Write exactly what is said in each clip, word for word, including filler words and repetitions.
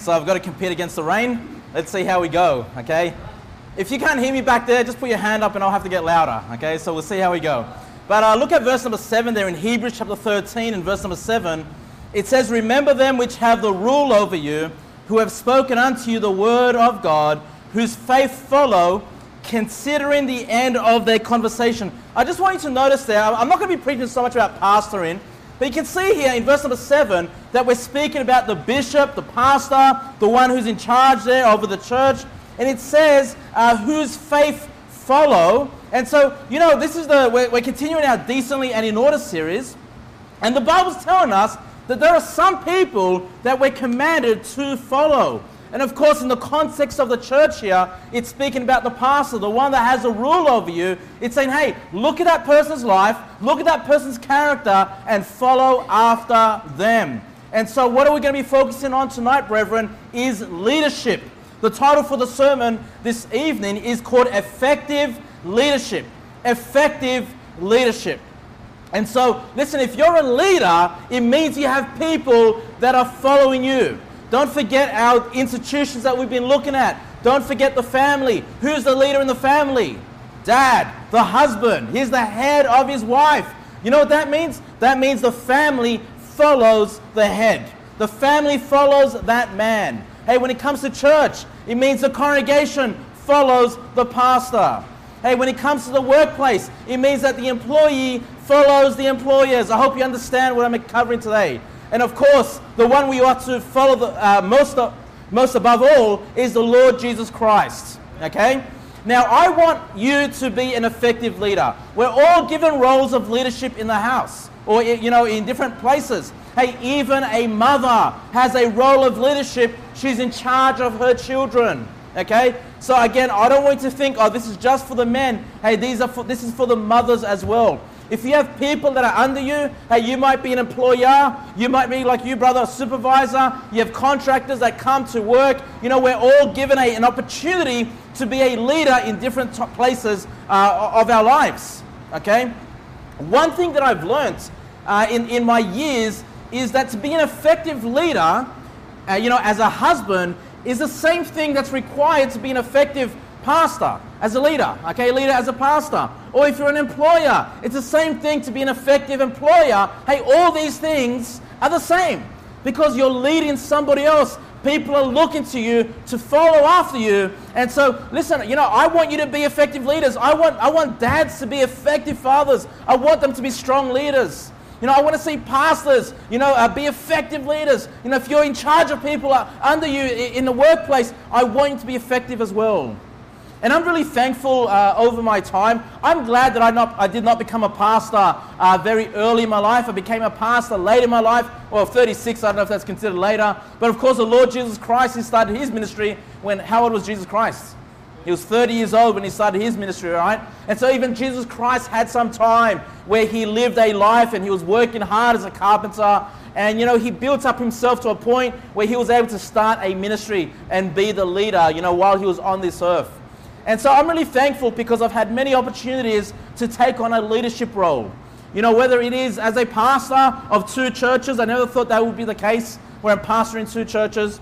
So I've got to compete against the rain. Let's see how we go, okay? If you can't hear me back there, just put your hand up and I'll have to get louder, okay? So we'll see how we go. But uh, look at verse number seven there in Hebrews chapter thirteen and verse number seven. It says, remember them which have the rule over you, who have spoken unto you the word of God, whose faith follow, considering the end of their conversation. I just want you to notice there, I'm not going to be preaching so much about pastoring, but you can see here in verse number seven that we're speaking about the bishop, the pastor, the one who's in charge there over the church. And it says, uh, whose faith follow. And so, you know, this is the, we're, we're continuing our Decently and in Order series. And the Bible's telling us that there are some people that we're commanded to follow. And of course, in the context of the church here, it's speaking about the pastor, the one that has a rule over you. It's saying, hey, look at that person's life, look at that person's character, and follow after them. And so what are we going to be focusing on tonight, brethren, is leadership. The title for the sermon this evening is called Effective Leadership. Effective Leadership. And so, listen, if you're a leader, it means you have people that are following you. Don't forget our institutions that we've been looking at. Don't forget the family. Who's the leader in the family? Dad, the husband. He's the head of his wife. You know what that means? That means the family follows the head. The family follows that man. Hey, when it comes to church, it means the congregation follows the pastor. Hey, when it comes to the workplace, it means that the employee follows the employers. I hope you understand what I'm covering today. And of course, the one we ought to follow the, uh, most, of, most above all is the Lord Jesus Christ. Okay? Now, I want you to be an effective leader. We're all given roles of leadership in the house or, you know, in different places. Hey, even a mother has a role of leadership. She's in charge of her children. Okay? So again, I don't want you to think, oh, this is just for the men. Hey, these are for, this is for the mothers as well. If you have people that are under you, hey, you might be an employer, you might be like you, brother, a supervisor, you have contractors that come to work. You know, we're all given a, an opportunity to be a leader in different t- places uh, of our lives. Okay? One thing that I've learned uh, in, in my years is that to be an effective leader, uh, you know, as a husband, is the same thing that's required to be an effective pastor as a leader, okay, leader as a pastor. Or if you're an employer, it's the same thing to be an effective employer. Hey, all these things are the same because you're leading somebody else. People are looking to you to follow after you. And so, listen, you know, I want you to be effective leaders. I want, I want dads to be effective fathers. I want them to be strong leaders. You know, I want to see pastors, you know, uh, be effective leaders. You know, if you're in charge of people uh, under you in the workplace, I want you to be effective as well. And I'm really thankful uh, over my time. I'm glad that I, not, I did not become a pastor uh, very early in my life. I became a pastor late in my life. Well, thirty-six, I don't know if that's considered later. But of course, the Lord Jesus Christ, he started his ministry when, how old was Jesus Christ? He was thirty years old when he started his ministry, right? And so even Jesus Christ had some time where he lived a life and he was working hard as a carpenter. And, you know, he built up himself to a point where he was able to start a ministry and be the leader, you know, while he was on this earth. And so I'm really thankful because I've had many opportunities to take on a leadership role. You know, whether it is as a pastor of two churches, I never thought that would be the case, where I'm pastoring two churches,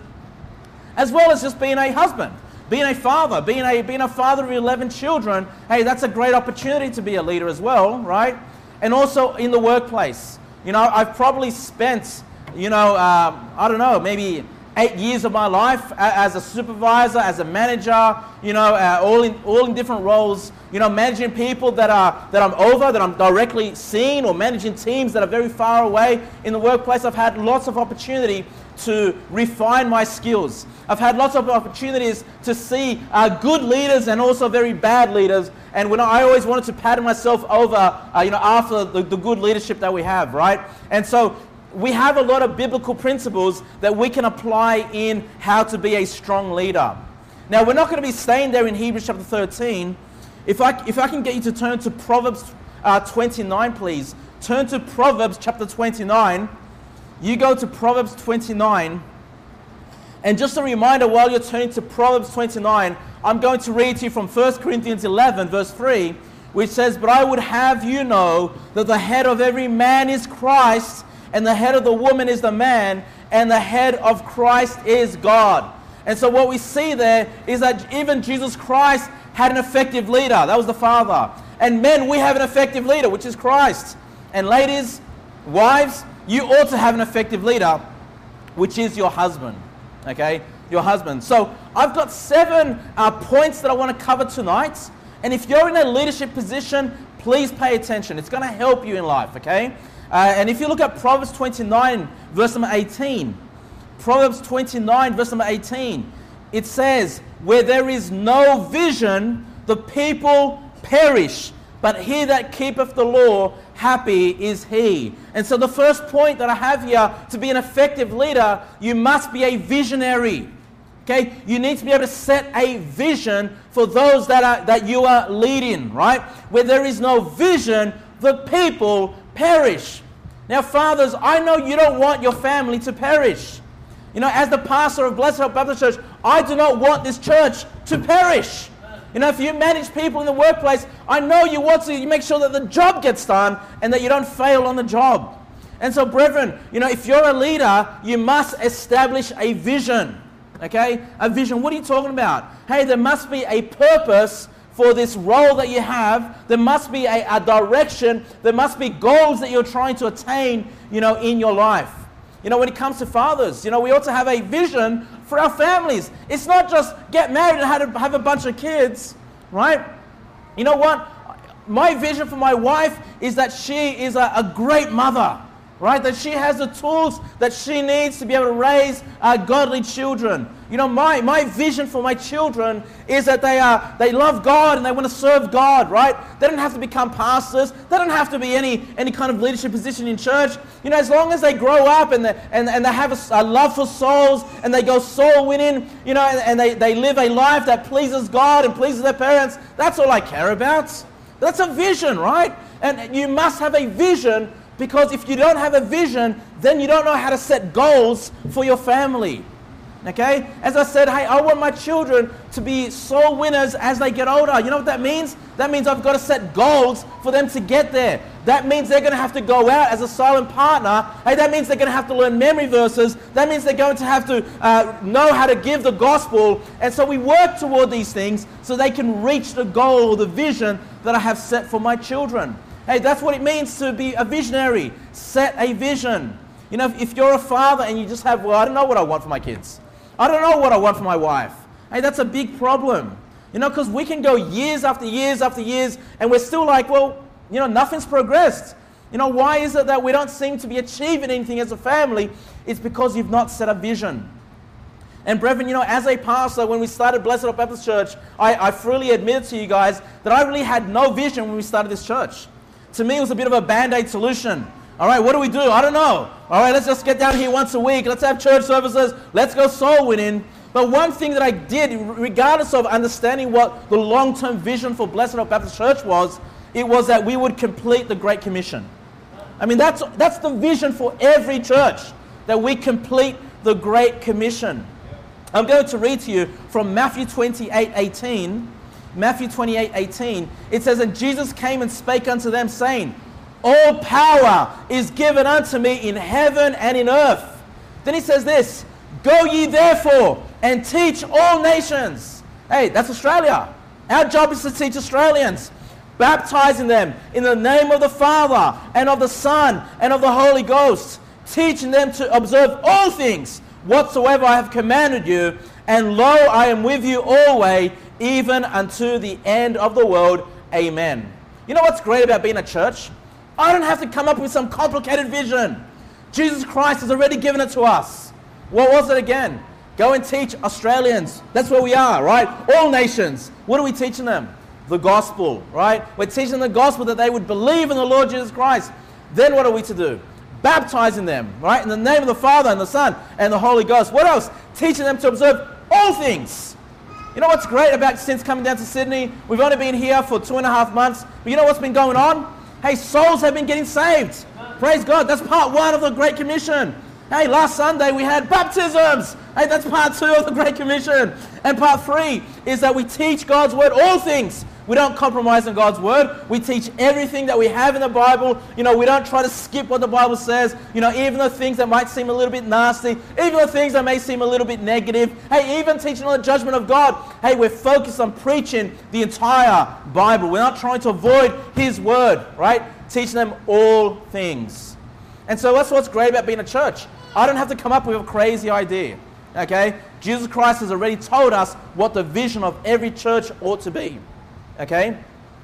as well as just being a husband, being a father, being a, being a father of eleven children. Hey, that's a great opportunity to be a leader as well, right? And also in the workplace. You know, I've probably spent, you know, uh, I don't know, maybe eight years of my life as a supervisor, as a manager, you know, uh, all in all in different roles, you know, managing people that are that I'm over, that I'm directly seeing, or managing teams that are very far away in the workplace. I've had lots of opportunity to refine my skills. I've had lots of opportunities to see uh, good leaders and also very bad leaders. And when I always wanted to pat myself over, uh, you know, after the, the good leadership that we have, right? And so we have a lot of biblical principles that we can apply in how to be a strong leader. Now, we're not going to be staying there in Hebrews chapter thirteen. If I, if I can get you to turn to Proverbs uh, twenty-nine, please. Turn to Proverbs chapter twenty-nine. You go to Proverbs twenty-nine. And just a reminder, while you're turning to Proverbs twenty-nine, I'm going to read to you from First Corinthians eleven, verse three, which says, "But I would have you know that the head of every man is Christ, and the head of the woman is the man, and the head of Christ is God. And so what we see there is that even Jesus Christ had an effective leader. That was the Father. And men, we have an effective leader, which is Christ. And ladies, wives, you ought to have an effective leader, which is your husband. Okay? Your husband. So I've got seven uh, points that I want to cover tonight. And if you're in a leadership position, please pay attention. It's going to help you in life, okay? Uh, and if you look at Proverbs twenty-nine, verse number eighteen, Proverbs twenty-nine, verse number eighteen, it says, where there is no vision, the people perish, but he that keepeth the law, happy is he. And so the first point that I have here, to be an effective leader, you must be a visionary. Okay, you need to be able to set a vision for those that are that you are leading, right? Where there is no vision, the people perish. Now, fathers, I know you don't want your family to perish. You know, as the pastor of Blessed Hope Baptist Church, I do not want this church to perish. You know, if you manage people in the workplace, I know you want to you make sure that the job gets done and that you don't fail on the job. And so, brethren, you know, if you're a leader, you must establish a vision. Okay? A vision. What are you talking about? Hey, there must be a purpose for this role that you have. There must be a, a direction. There must be goals that you're trying to attain, you know, in your life. You know, when it comes to fathers, you know, we ought to have a vision for our families. It's not just get married and have a, have a bunch of kids, right? You know what? My vision for my wife is that she is a, a great mother. Right? That she has the tools that she needs to be able to raise uh, godly children. You know, my, my vision for my children is that they are they love God and they want to serve God, right? They don't have to become pastors. They don't have to be any any kind of leadership position in church. You know, as long as they grow up and they, and, and they have a, a love for souls and they go soul winning, you know, and, and they, they live a life that pleases God and pleases their parents, that's all I care about. That's a vision, right? And you must have a vision, because if you don't have a vision, then you don't know how to set goals for your family. Okay? As I said, hey, I want my children to be soul winners as they get older. You know what that means? That means I've got to set goals for them to get there. That means they're going to have to go out as a silent partner. Hey, that means they're going to have to learn memory verses. That means they're going to have to uh, know how to give the gospel. And so we work toward these things so they can reach the goal or the vision that I have set for my children. Hey, that's what it means to be a visionary. Set a vision. You know, if, if you're a father and you just have, well, I don't know what I want for my kids. I don't know what I want for my wife. Hey, that's a big problem. You know, because we can go years after years after years and we're still like, well, you know, nothing's progressed. You know, why is it that we don't seem to be achieving anything as a family? It's because you've not set a vision. And brethren, you know, as a pastor, when we started Blessed Hope Baptist Church, I, I freely admit to you guys that I really had no vision when we started this church. To me, it was a bit of a band-aid solution. All right, what do we do? I don't know. All right, let's just get down here once a week. Let's have church services. Let's go soul winning. But one thing that I did, regardless of understanding what the long-term vision for Blessed Hope Baptist Church was, it was that we would complete the Great Commission. I mean, that's, that's the vision for every church, that we complete the Great Commission. I'm going to read to you from Matthew twenty-eight eighteen. Matthew twenty-eight eighteen, it says, and Jesus came and spake unto them, saying, all power is given unto me in heaven and in earth. Then he says this, go ye therefore and teach all nations. Hey, that's Australia. Our job is to teach Australians, baptizing them in the name of the Father and of the Son and of the Holy Ghost, teaching them to observe all things whatsoever I have commanded you. And lo, I am with you always, even unto the end of the world. Amen. You know what's great about being a church? I don't have to come up with some complicated vision. Jesus Christ has already given it to us. What was it again? Go and teach Australians. That's where we are, right? All nations. What are we teaching them? The gospel, right? We're teaching them the gospel that they would believe in the Lord Jesus Christ. Then what are we to do? Baptizing them, right? In the name of the Father and the Son and the Holy Ghost. What else? Teaching them to observe all things. You know what's great about since coming down to Sydney? We've only been here for two and a half months. But you know what's been going on? Hey, souls have been getting saved. Praise God. That's part one of the Great Commission. Hey, last Sunday we had baptisms. Hey, that's part two of the Great Commission. And part three is that we teach God's word, all things. We don't compromise on God's word. We teach everything that we have in the Bible. You know, we don't try to skip what the Bible says. You know, even the things that might seem a little bit nasty, even the things that may seem a little bit negative. Hey, even teaching on the judgment of God. Hey, we're focused on preaching the entire Bible. We're not trying to avoid His word, right? Teaching them all things. And so that's what's great about being a church. I don't have to come up with a crazy idea. Okay? Jesus Christ has already told us what the vision of every church ought to be. Okay?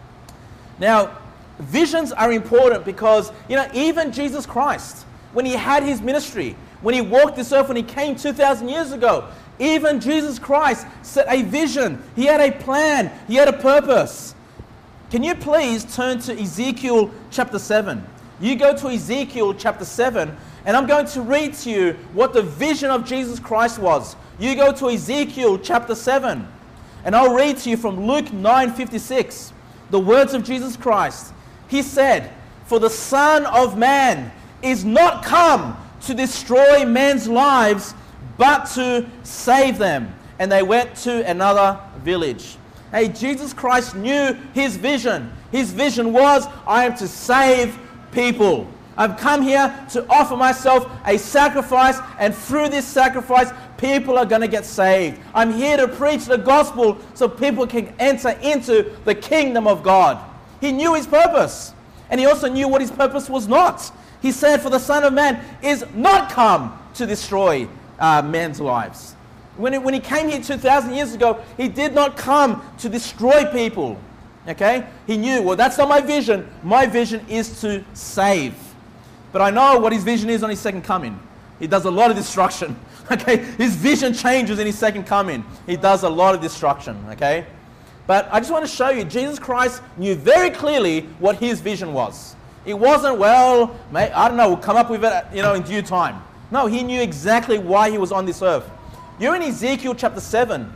Now, visions are important because, you know, even Jesus Christ, when He had His ministry, when He walked this earth, when He came two thousand years ago, even Jesus Christ set a vision. He had a plan. He had a purpose. Can you please turn to Ezekiel chapter seven? You go to Ezekiel chapter seven, and I'm going to read to you what the vision of Jesus Christ was. You go to Ezekiel chapter seven, and I'll read to you from Luke nine fifty-six, the words of Jesus Christ. He said, "For the Son of Man is not come to destroy men's lives, but to save them." And they went to another village. Hey, Jesus Christ knew His vision. His vision was, I am to save people. I've come here to offer myself a sacrifice, and through this sacrifice, people are going to get saved. I'm here to preach the gospel so people can enter into the kingdom of God. He knew His purpose, and He also knew what His purpose was not. He said, "For the Son of Man is not come to destroy uh, men's lives." When, it, when He came here two thousand years ago, He did not come to destroy people. Okay? He knew, well, that's not my vision. My vision is to save. But I know what His vision is on His second coming. He does a lot of destruction. Okay? His vision changes in His second coming. He does a lot of destruction. Okay? But I just want to show you, Jesus Christ knew very clearly what His vision was. It wasn't, well, mate, I don't know, we'll come up with it, you know, in due time. No, He knew exactly why He was on this earth. You're in Ezekiel chapter seven.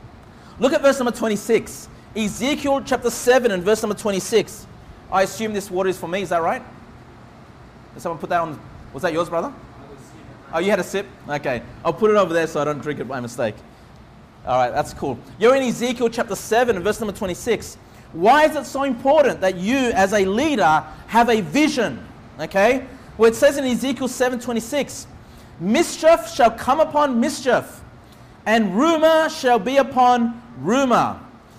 Look at verse number twenty-six. Ezekiel chapter seven and verse number twenty-six. I assume this water is for me, is that right? Did someone put that on? Was that yours, brother? Oh, you had a sip? Okay. I'll put it over there so I don't drink it by mistake. All right, that's cool. You're in Ezekiel chapter seven and verse number twenty-six. Why is it so important that you as a leader have a vision? Okay? Well, it says in Ezekiel seven twenty-six, "Mischief shall come upon mischief, and rumor shall be upon rumor.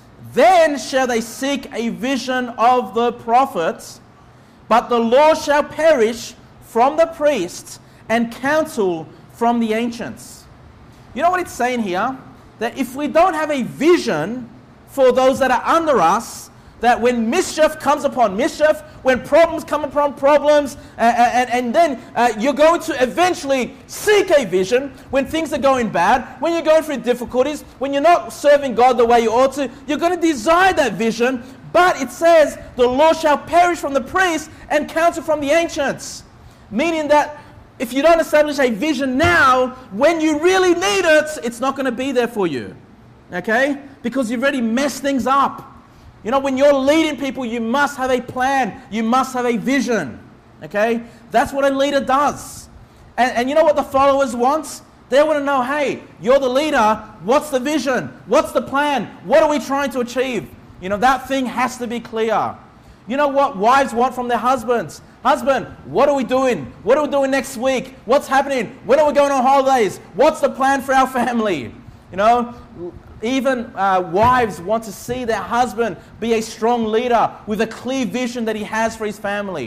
Then shall they seek a vision of the prophets, but the law shall perish from the priests, and counsel from the ancients." You know what it's saying here? That if we don't have a vision for those that are under us, that when mischief comes upon mischief, when problems come upon problems, uh, and, and then uh, you're going to eventually seek a vision when things are going bad, when you're going through difficulties, when you're not serving God the way you ought to, you're going to desire that vision. But it says, the law shall perish from the priests and counsel from the ancients. Meaning that if you don't establish a vision now, when you really need it, it's not going to be there for you. Okay? Because you've already messed things up. You know, when you're leading people, you must have a plan. You must have a vision. Okay? That's what a leader does. And, and you know what the followers want? They want to know, hey, you're the leader. What's the vision? What's the plan? What are we trying to achieve? You know, that thing has to be clear. You know what wives want from their husbands? Husband, what are we doing? What are we doing next week? What's happening? When are we going on holidays? What's the plan for our family? You know, even uh, wives want to see their husband be a strong leader with a clear vision that he has for his family.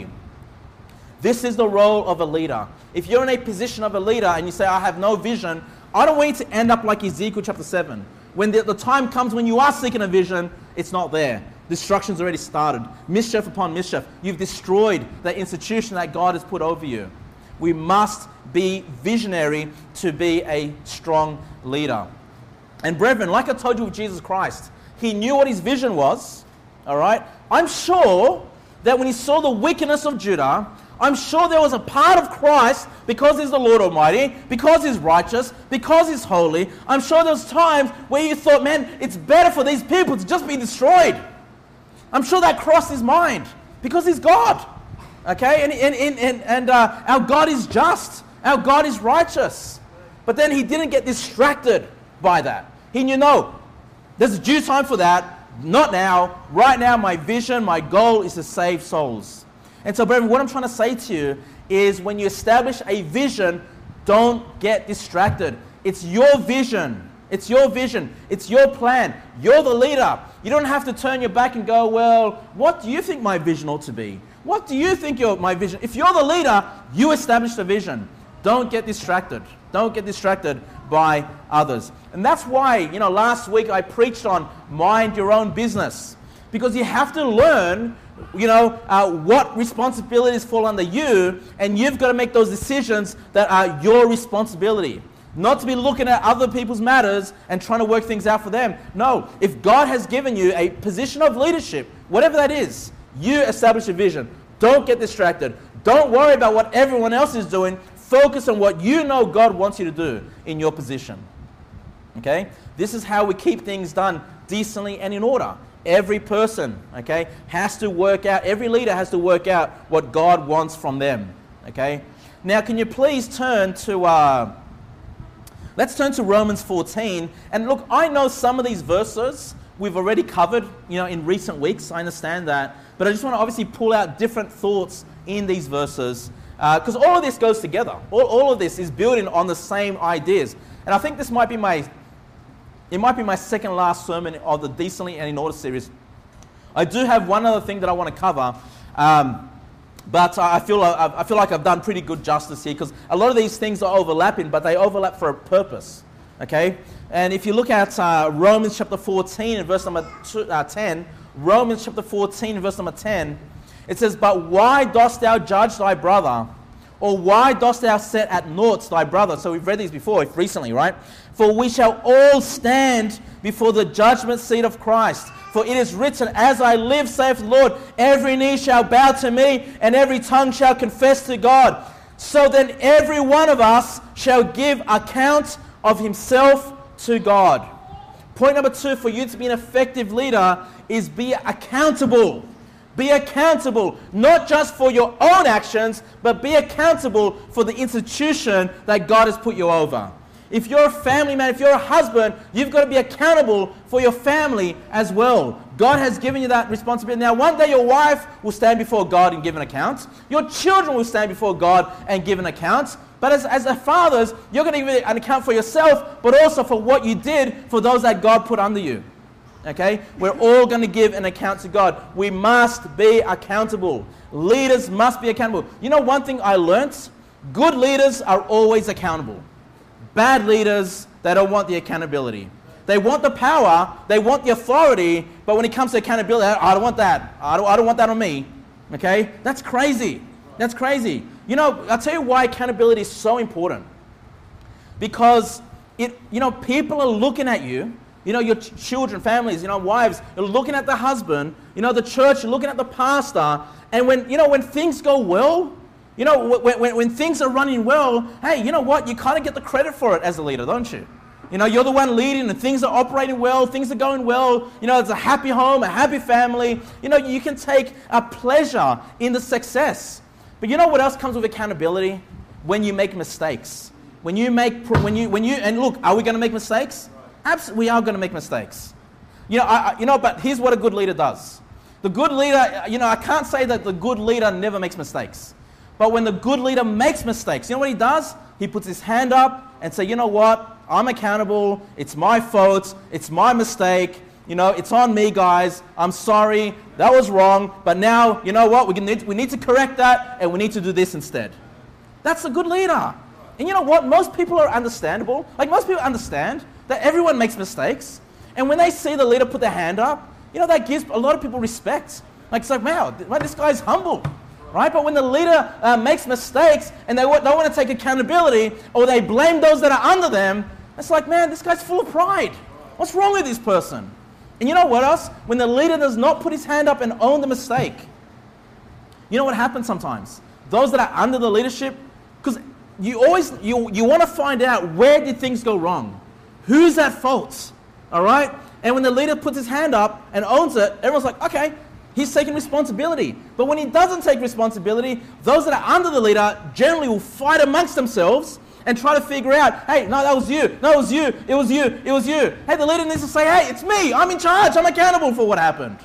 This is the role of a leader. If you're in a position of a leader and you say, I have no vision, I don't want you to end up like Ezekiel chapter seven. When the, the time comes when you are seeking a vision, it's not there. Destruction's already started. Mischief upon mischief. You've destroyed the institution that God has put over you. We must be visionary to be a strong leader. And brethren, like I told you with Jesus Christ, he knew what his vision was. All right? I'm sure that when he saw the wickedness of Judah, I'm sure there was a part of Christ, because he's the Lord Almighty, because he's righteous, because he's holy, I'm sure there was times where you thought, man, it's better for these people to just be destroyed. I'm sure that crossed his mind, because he's God. Okay? And, and, and, and, and uh, our God is just. Our God is righteous. But then he didn't get distracted by that. He knew, no, there's a due time for that, Not now. Right now, my vision, my goal is to save souls. And so, brethren, what I'm trying to say to you is when you establish a vision, don't get distracted. It's your vision. It's your vision. It's your plan. You're the leader. You don't have to turn your back and go, well, what do you think my vision ought to be? What do you think your, my vision? If you're the leader, you establish the vision. Don't get distracted. Don't get distracted by others. And that's why, you know, last week I preached on mind your own business. Because you have to learn, you know, uh, what responsibilities fall under you, and you've got to make those decisions that are your responsibility. Not to be looking at other people's matters and trying to work things out for them. No, if God has given you a position of leadership, whatever that is, you establish a vision. Don't get distracted. Don't worry about what everyone else is doing. Focus on what you know God wants you to do in your position. Okay? This is how we keep things done decently and in order. Every person, okay, has to work out, every leader has to work out what God wants from them. Okay? Now, can you please turn to, uh, let's turn to Romans fourteen. And look, I know some of these verses we've already covered, you know, in recent weeks. I understand that. But I just want to obviously pull out different thoughts in these verses. Because uh, all of this goes together. All, all of this is building on the same ideas. And I think this might be my, it might be my second last sermon of the Decently and in Order series. I do have one other thing that I want to cover. Um, but I feel, I feel like I've done pretty good justice here, because a lot of these things are overlapping, but they overlap for a purpose. Okay? And if you look at uh, Romans chapter fourteen and verse number two, uh, ten, Romans chapter fourteen and verse number ten, it says, "But why dost thou judge thy brother? Or why dost thou set at naught thy brother?" So we've read these before, recently, right? "For we shall all stand before the judgment seat of Christ. For it is written, As I live, saith the Lord, every knee shall bow to me, and every tongue shall confess to God. So then every one of us shall give account of himself to God." Point number two for you to be an effective leader is be accountable. Be accountable, not just for your own actions, but be accountable for the institution that God has put you over. If you're a family man, if you're a husband, you've got to be accountable for your family as well. God has given you that responsibility. Now, one day your wife will stand before God and give an account. Your children will stand before God and give an account. But as, as a fathers, you're going to give an account for yourself, but also for what you did for those that God put under you. Okay? We're all going to give an account to God. We must be accountable. Leaders must be accountable. You know one thing I learnt? Good leaders are always accountable. Bad leaders, they don't want the accountability. They want the power, they want the authority, but when it comes to accountability, I don't want that. I don't, I don't want that on me. Okay? That's crazy. That's crazy. You know, I'll tell you why accountability is so important. Because, it, you know, people are looking at you. You know, your ch- children, families, you know, wives, you're looking at the husband, you know, the church, you're looking at the pastor, and when, you know, when things go well, you know, when, when, when things are running well, hey, you know what, you kind of get the credit for it as a leader, don't you? You know, you're the one leading and things are operating well, things are going well, you know, it's a happy home, a happy family, you know, you can take a pleasure in the success. But you know what else comes with accountability? When you make mistakes. When you make, when you, when you, and look, are we going to make mistakes? Absolutely, we are going to make mistakes. You know, I, I, you know, but here's what a good leader does. The good leader, you know, I can't say that the good leader never makes mistakes. But when the good leader makes mistakes, you know what he does? He puts his hand up and say, you know what? I'm accountable. It's my fault. It's my mistake. You know, it's on me, guys. I'm sorry. That was wrong. But now, you know what? We need, we need to correct that, and we need to do this instead. That's a good leader. And you know what? Most people are understandable. Like, most people understand that everyone makes mistakes. And when they see the leader put their hand up, you know, that gives a lot of people respect. Like, it's like, wow, this guy's humble. Right? But when the leader uh, makes mistakes and they w- don't want to take accountability, or they blame those that are under them, it's like, man, this guy's full of pride. What's wrong with this person? And you know what else? When the leader does not put his hand up and own the mistake, you know what happens sometimes? Those that are under the leadership, because you always, you, you want to find out, where did things go wrong? Who's at fault? All right? And when the leader puts his hand up and owns it, everyone's like, okay, he's taking responsibility. But when he doesn't take responsibility, those that are under the leader generally will fight amongst themselves and try to figure out, hey, no, that was you. No, it was you. It was you. It was you. Hey, the leader needs to say, hey, it's me. I'm in charge. I'm accountable for what happened.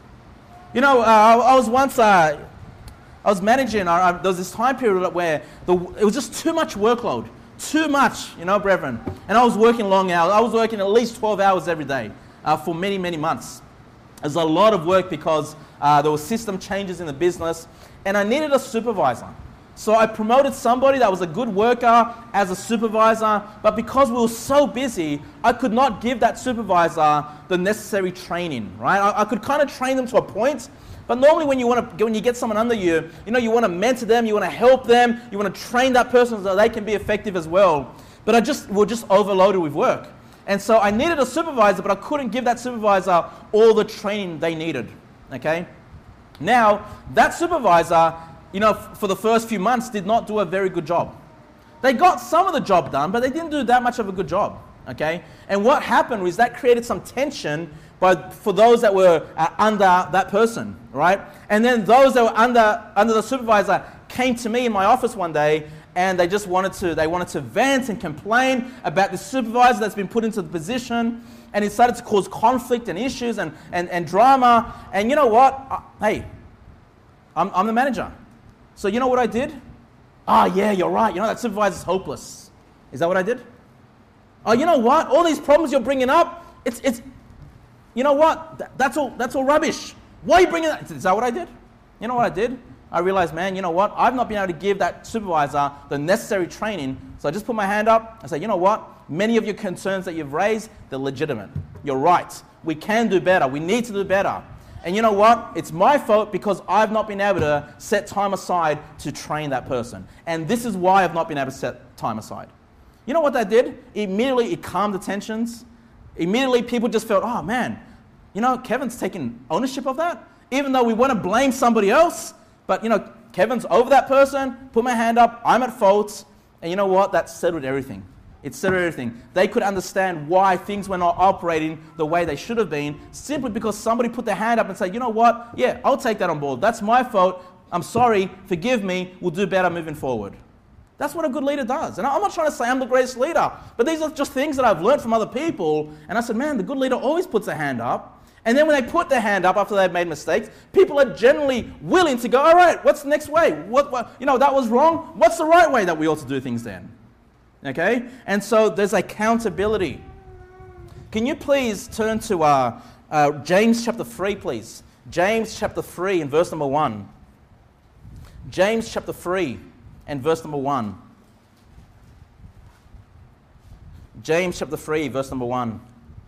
You know, uh, I, I was once, uh, I was managing, I, I, there was this time period where the, it was just too much workload. Too much, you know, brethren. And I was working long hours. I was working at least twelve hours every day uh, for many, many months. It was a lot of work because uh, there were system changes in the business, and I needed a supervisor. So I promoted somebody that was a good worker as a supervisor, but because we were so busy, I could not give that supervisor the necessary training, right? I, I could kind of train them to a point, but normally when you want to, when you get someone under you, you know, you want to mentor them, you want to help them, you want to train that person so they can be effective as well. But I just, we're just overloaded with work. And so I needed a supervisor, but I couldn't give that supervisor all the training they needed, okay? Now, that supervisor, you know, for the first few months did not do a very good job. They got some of the job done, but they didn't do that much of a good job, okay? And what happened was that created some tension but for those that were uh, under that person, right? And then those that were under under the supervisor came to me in my office one day, and they just wanted to they wanted to vent and complain about the supervisor that's been put into the position, and it started to cause conflict and issues and and, and drama. And you know what? Uh, hey, I'm I'm the manager, so you know what I did? Ah, oh, yeah, you're right. You know that supervisor's hopeless. Is that what I did? Oh, you know what? All these problems you're bringing up, it's it's. You know what? Th- that's all. That's all rubbish. Why are you bringing that? Is that what I did? You know what I did? I realized, man, you know what? I've not been able to give that supervisor the necessary training. So I just put my hand up and say, you know what? Many of your concerns that you've raised, they're legitimate. You're right. We can do better. We need to do better. And you know what? It's my fault because I've not been able to set time aside to train that person. And this is why I've not been able to set time aside. You know what that did? Immediately, it calmed the tensions. Immediately, people just felt, oh, man, you know, Kevin's taking ownership of that. Even though we want to blame somebody else, but, you know, Kevin's over that person, put my hand up, I'm at fault. And you know what? That settled everything. It settled everything. They could understand why things were not operating the way they should have been, simply because somebody put their hand up and said, you know what? Yeah, I'll take that on board. That's my fault. I'm sorry. Forgive me. We'll do better moving forward. That's what a good leader does. And I'm not trying to say I'm the greatest leader, but these are just things that I've learned from other people. And I said, man, the good leader always puts their hand up. And then when they put their hand up after they've made mistakes, people are generally willing to go, all right, what's the next way? What, what you know, that was wrong. What's the right way that we ought to do things then? Okay? And so there's accountability. Can you please turn to uh, uh, James chapter three, please? James chapter three and verse number one. James chapter three. And verse number one. James chapter three, verse number one.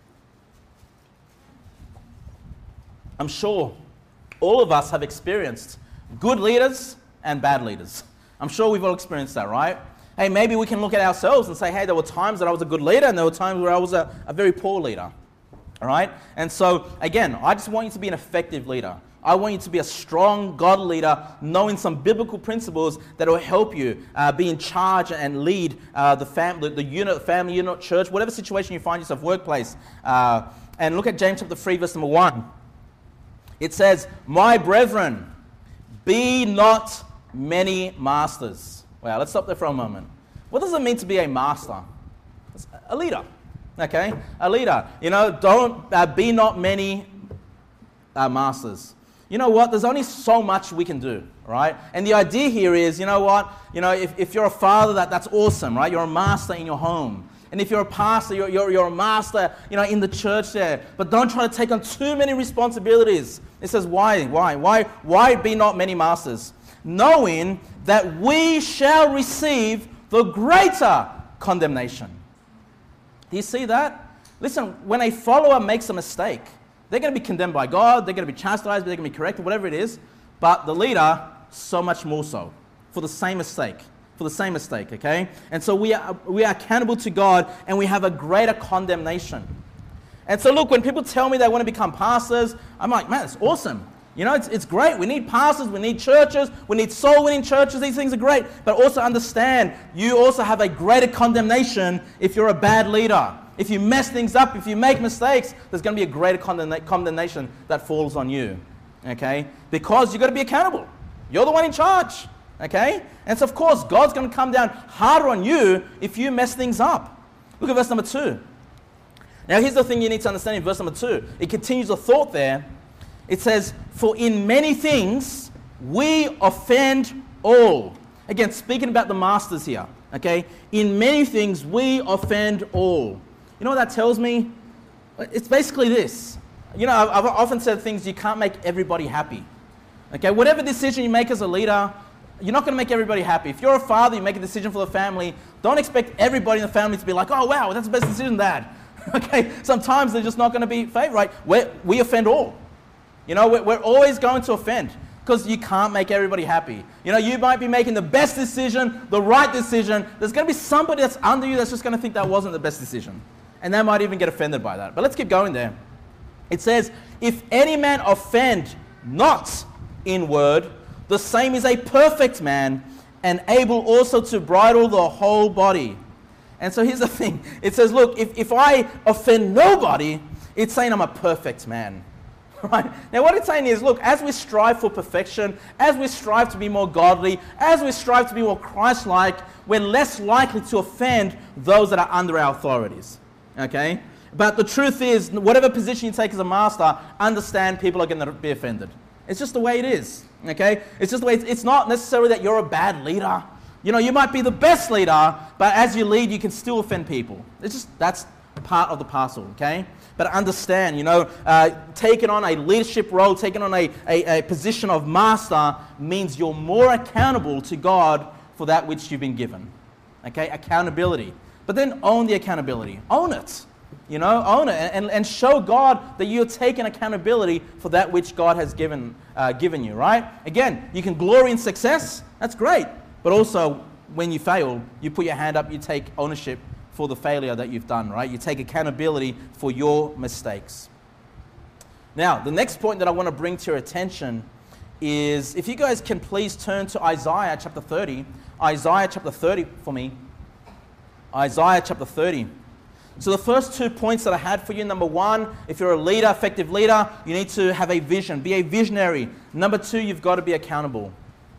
I'm sure all of us have experienced good leaders and bad leaders. I'm sure we've all experienced that, right? Hey, maybe we can look at ourselves and say, hey, there were times that I was a good leader and there were times where I was a, a very poor leader. All right? And so, again, I just want you to be an effective leader. I want you to be a strong God leader, knowing some biblical principles that will help you uh, be in charge and lead uh, the family, the unit, the family unit, church, whatever situation you find yourself, workplace. Uh, and look at James chapter three, verse number one. It says, "My brethren, be not many masters." Wow, let's stop there for a moment. What does it mean to be a master? It's a leader. Okay, a leader. You know, don't uh, be not many uh, masters. You know what? There's only so much we can do, right? And the idea here is, you know what? You know, if, if you're a father, that, that's awesome, right? You're a master in your home. And if you're a pastor, you're, you're, you're a master, you know, in the church there. But don't try to take on too many responsibilities. It says, why? Why? Why? Why be not many masters? Knowing that we shall receive the greater condemnation. Do you see that? Listen, when a follower makes a mistake, they're going to be condemned by God, they're going to be chastised, they're going to be corrected, whatever it is. But the leader, so much more so, for the same mistake, for the same mistake, okay? And so we are, we are accountable to God, and we have a greater condemnation. And so look, when people tell me they want to become pastors, I'm like, man, it's awesome. You know, it's, it's great. We need pastors, we need churches, we need soul-winning churches. These things are great. But also understand, you also have a greater condemnation if you're a bad leader. If you mess things up, if you make mistakes, there's going to be a greater condemna- condemnation that falls on you, okay? Because you've got to be accountable. You're the one in charge, Okay? And so, of course, God's going to come down harder on you if you mess things up. Look at verse number two. Now, here's the thing you need to understand in verse number two. It continues the thought there. It says, for in many things we offend all. Again, speaking about the masters here. Okay? In many things we offend all. You know what that tells me? It's basically this. You know, I've, I've often said things, you can't make everybody happy. Okay? Whatever decision you make as a leader, you're not going to make everybody happy. If you're a father, you make a decision for the family, don't expect everybody in the family to be like, oh, wow, that's the best decision, Dad. Okay? Sometimes they're just not going to be favorite, right? We're, we offend all. You know, we're, we're always going to offend because you can't make everybody happy. You know, you might be making the best decision, the right decision. There's going to be somebody that's under you that's just going to think that wasn't the best decision. And they might even get offended by that. But let's keep going there. It says, if any man offend not in word, the same is a perfect man, and able also to bridle the whole body. And so here's the thing. It says, look, if, if I offend nobody, it's saying I'm a perfect man. Right? Now what it's saying is, look, as we strive for perfection, as we strive to be more godly, as we strive to be more Christ-like, we're less likely to offend those that are under our authorities. Okay? But the truth is, whatever position you take as a master, understand people are going to be offended. It's just the way it is. Okay? It's just the way it's, it's not necessarily that you're a bad leader. You know, you might be the best leader, but as you lead, you can still offend people. It's just, that's part of the parcel, okay? But understand, you know, uh, taking on a leadership role, taking on a, a, a position of master means you're more accountable to God for that which you've been given. Okay? Accountability. But then own the accountability. Own it. You know, own it and, and show God that you're taking accountability for that which God has given uh, given you, right? Again, you can glory in success. That's great. But also, when you fail, you put your hand up, you take ownership for the failure that you've done, right? You take accountability for your mistakes. Now, the next point that I want to bring to your attention is, if you guys can please turn to Isaiah chapter thirty. Isaiah chapter thirty for me. Isaiah chapter thirty. So the first two points that I had for you, number one, if you're a leader, effective leader, you need to have a vision. Be a visionary. Number two, you've got to be accountable.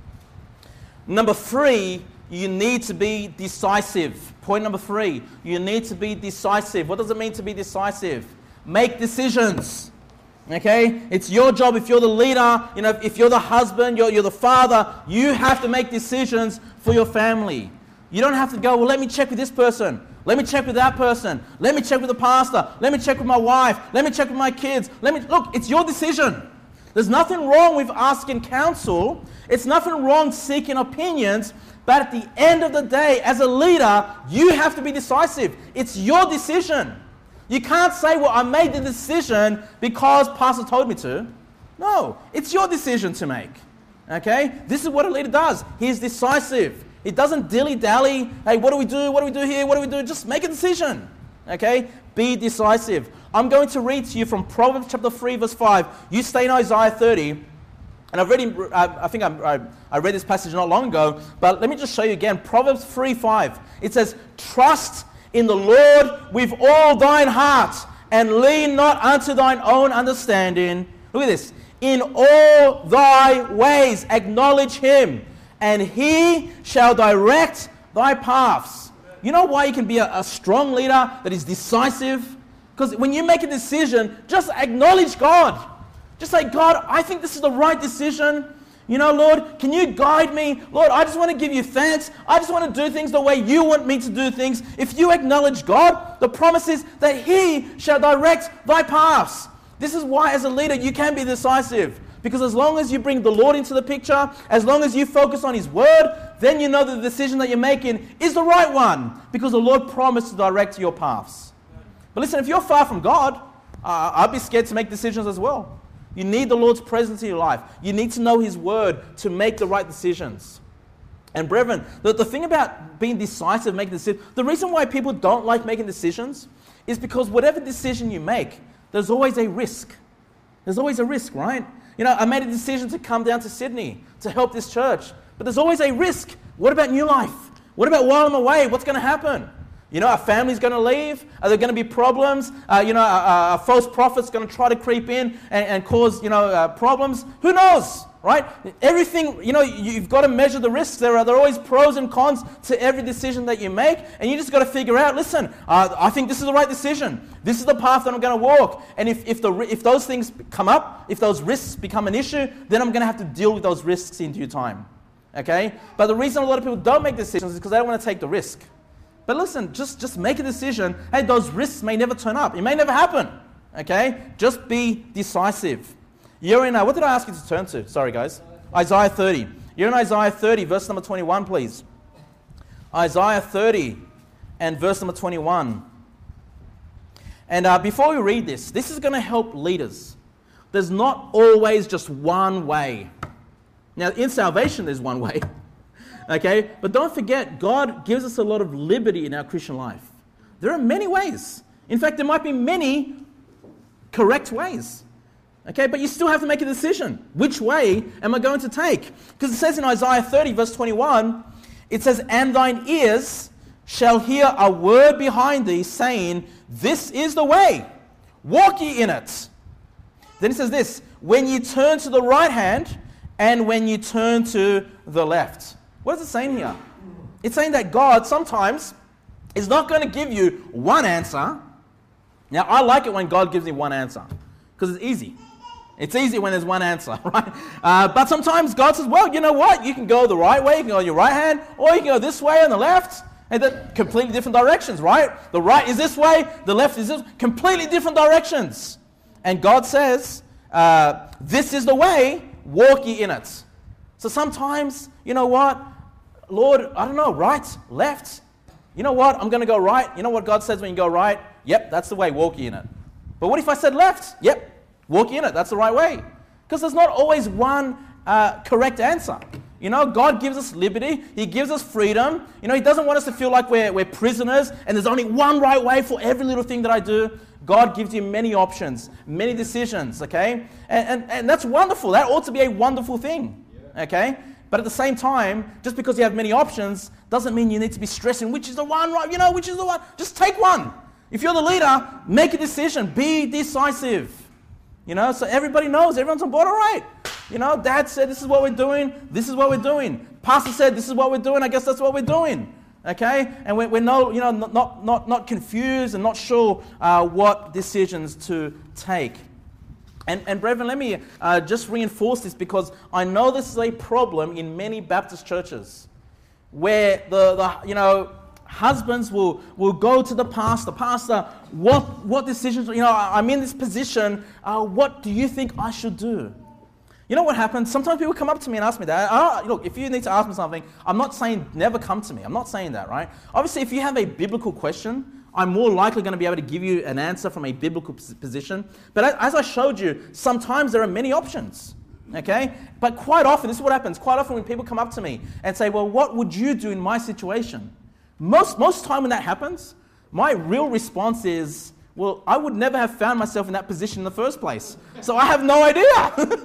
Number three, you need to be decisive. Point number three, you need to be decisive. What does it mean to be decisive? Make decisions. Okay? It's your job. If you're the leader, you know, if you're the husband, you're, you're the father, you have to make decisions for your family. You don't have to go, well, let me check with this person. Let me check with that person. Let me check with the pastor. Let me check with my wife. Let me check with my kids. Let me look, it's your decision. There's nothing wrong with asking counsel. It's nothing wrong seeking opinions. But at the end of the day, as a leader, you have to be decisive. It's your decision. You can't say, well, I made the decision because pastor told me to. No, it's your decision to make. Okay? This is what a leader does. He's decisive. He doesn't dilly-dally. Hey, what do we do? What do we do here? What do we do? Just make a decision. Okay? Be decisive. I'm going to read to you from Proverbs chapter three, verse five. You stay in Isaiah thirty. And I've read, I think I, I read this passage not long ago, but let me just show you again. Proverbs three five. It says, trust in the Lord with all thine heart, and lean not unto thine own understanding. Look at this. In all thy ways acknowledge him, and he shall direct thy paths. You know why you can be a, a strong leader that is decisive? Because when you make a decision, just acknowledge God. Just say, God, I think this is the right decision. You know, Lord, can you guide me? Lord, I just want to give you thanks. I just want to do things the way you want me to do things. If you acknowledge God, the promise is that he shall direct thy paths. This is why as a leader you can be decisive. Because as long as you bring the Lord into the picture, as long as you focus on his word, then you know that the decision that you're making is the right one. Because the Lord promised to direct your paths. But listen, if you're far from God, uh, I'd be scared to make decisions as well. You need the Lord's presence in your life. You need to know his word to make the right decisions. And brethren, the, the thing about being decisive, making decisions, the reason why people don't like making decisions is because whatever decision you make, there's always a risk. There's always a risk, right? You know, I made a decision to come down to Sydney to help this church, but there's always a risk. What about New Life? What about while I'm away? What's going to happen? You know, our family's going to leave. Are there going to be problems? Uh, you know, a, a false prophet's going to try to creep in and, and cause, you know, uh, problems. Who knows, right? Everything, you know, you've got to measure the risks. There are, there are always pros and cons to every decision that you make. And you just got to figure out, listen, uh, I think this is the right decision. This is the path that I'm going to walk. And if, if, the, if those things come up, if those risks become an issue, then I'm going to have to deal with those risks in due time. Okay? But the reason a lot of people don't make decisions is because they don't want to take the risk. But listen, just, just make a decision. Hey, those risks may never turn up. It may never happen. Okay? Just be decisive. You're in, uh, what did I ask you to turn to? Sorry, guys. Isaiah thirty. You're in Isaiah thirty, verse number twenty-one, please. Isaiah thirty and verse number twenty-one. And uh, before we read this, this is going to help leaders. There's not always just one way. Now, in salvation, there's one way. Okay, but don't forget, God gives us a lot of liberty in our Christian life. There are many ways. In fact, there might be many correct ways. Okay, but you still have to make a decision. Which way am I going to take? Because it says in Isaiah thirty, verse twenty-one, it says, "And thine ears shall hear a word behind thee, saying, This is the way, walk ye in it." Then it says this, "When ye turn to the right hand, and when you turn to the left." What is it saying here? It's saying that God sometimes is not going to give you one answer. Now, I like it when God gives me one answer because it's easy. It's easy when there's one answer, right? Uh, but sometimes God says, well, you know what? You can go the right way, you can go on your right hand, or you can go this way on the left. And they're completely different directions, right? The right is this way, the left is this, completely different directions. And God says, uh, this is the way, walk ye in it. So sometimes, you know what? Lord, I don't know, right, left. You know what? I'm going to go right. You know what God says when you go right? Yep, that's the way, walk ye in it. But what if I said left? Yep, walk ye in it. That's the right way. Because there's not always one uh, correct answer. You know, God gives us liberty. He gives us freedom. You know, He doesn't want us to feel like we're, we're prisoners and there's only one right way for every little thing that I do. God gives you many options, many decisions, okay? And, and, and that's wonderful. That ought to be a wonderful thing, okay? But at the same time, just because you have many options doesn't mean you need to be stressing which is the one, right? You know, which is the one. Just take one. If you're the leader, make a decision. Be decisive. You know, so everybody knows. Everyone's on board. All right. You know, Dad said this is what we're doing. This is what we're doing. Pastor said this is what we're doing. I guess that's what we're doing. Okay? And we're, we're no, you know, not, not, not confused and not sure uh, what decisions to take. And, and brethren, let me uh, just reinforce this because I know this is a problem in many Baptist churches where the, the you know, husbands will, will go to the pastor, Pastor, what, what decisions, you know, I'm in this position, uh, what do you think I should do? You know what happens? Sometimes people come up to me and ask me that. Oh, look, if you need to ask me something, I'm not saying never come to me. I'm not saying that, right? Obviously, if you have a biblical question, I'm more likely going to be able to give you an answer from a biblical position. But as I showed you, sometimes there are many options, okay? But quite often, this is what happens. Quite often when people come up to me and say, well, what would you do in my situation? Most, most time when that happens, my real response is, well, I would never have found myself in that position in the first place. So I have no idea.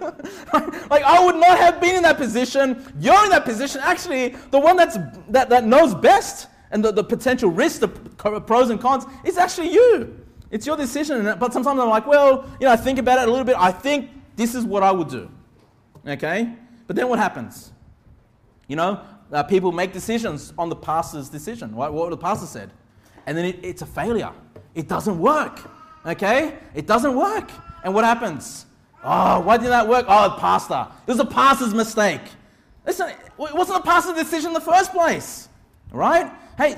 Like, I would not have been in that position. You're in that position. Actually, the one that's, that, that knows best and the, the potential risks, the pros and cons, it's actually you. It's your decision. But sometimes I'm like, well, you know, I think about it a little bit. I think this is what I would do. Okay? But then what happens? You know, uh, people make decisions on the pastor's decision, right? What the pastor said. And then it, it's a failure. It doesn't work. Okay? It doesn't work. And what happens? Oh, why didn't that work? Oh, the pastor. It was the pastor's mistake. Listen, it wasn't the pastor's decision in the first place. Right? Hey,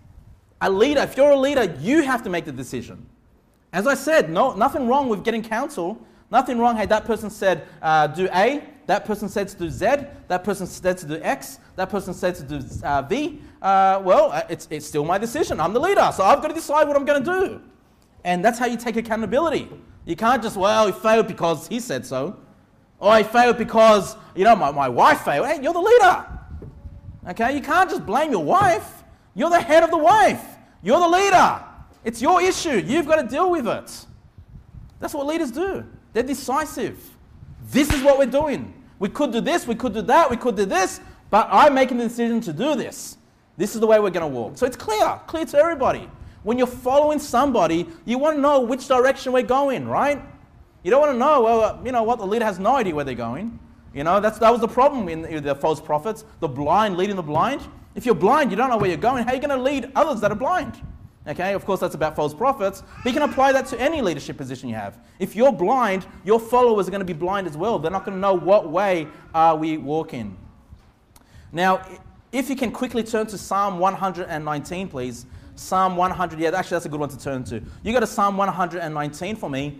a leader, if you're a leader, you have to make the decision. As I said, no, nothing wrong with getting counsel. Nothing wrong, hey, that person said uh, do A, that person said to do Z, that person said to do X, that person said to do uh, V. Uh, well, it's, it's still my decision. I'm the leader, so I've got to decide what I'm going to do. And that's how you take accountability. You can't just, well, he failed because he said so. Or he failed because, you know, my, my wife failed. Hey, you're the leader. Okay, you can't just blame your wife. You're the head of the wife. You're the leader. It's your issue. You've got to deal with it. That's what leaders do. They're decisive. This is what we're doing. We could do this, we could do that, we could do this, but I'm making the decision to do this. This is the way we're going to walk. So it's clear, clear to everybody. When you're following somebody, you want to know which direction we're going, right? You don't want to know, well, you know what, the leader has no idea where they're going. You know, that's, that was the problem in the, the false prophets, the blind leading the blind. If you're blind, you don't know where you're going. How are you going to lead others that are blind? Okay, of course, that's about false prophets, but you can apply that to any leadership position you have. If you're blind, your followers are going to be blind as well. They're not going to know what way are we walking. Now, if you can quickly turn to Psalm one nineteen, please. Psalm one hundred, yeah, actually that's a good one to turn to. You go to Psalm one nineteen for me,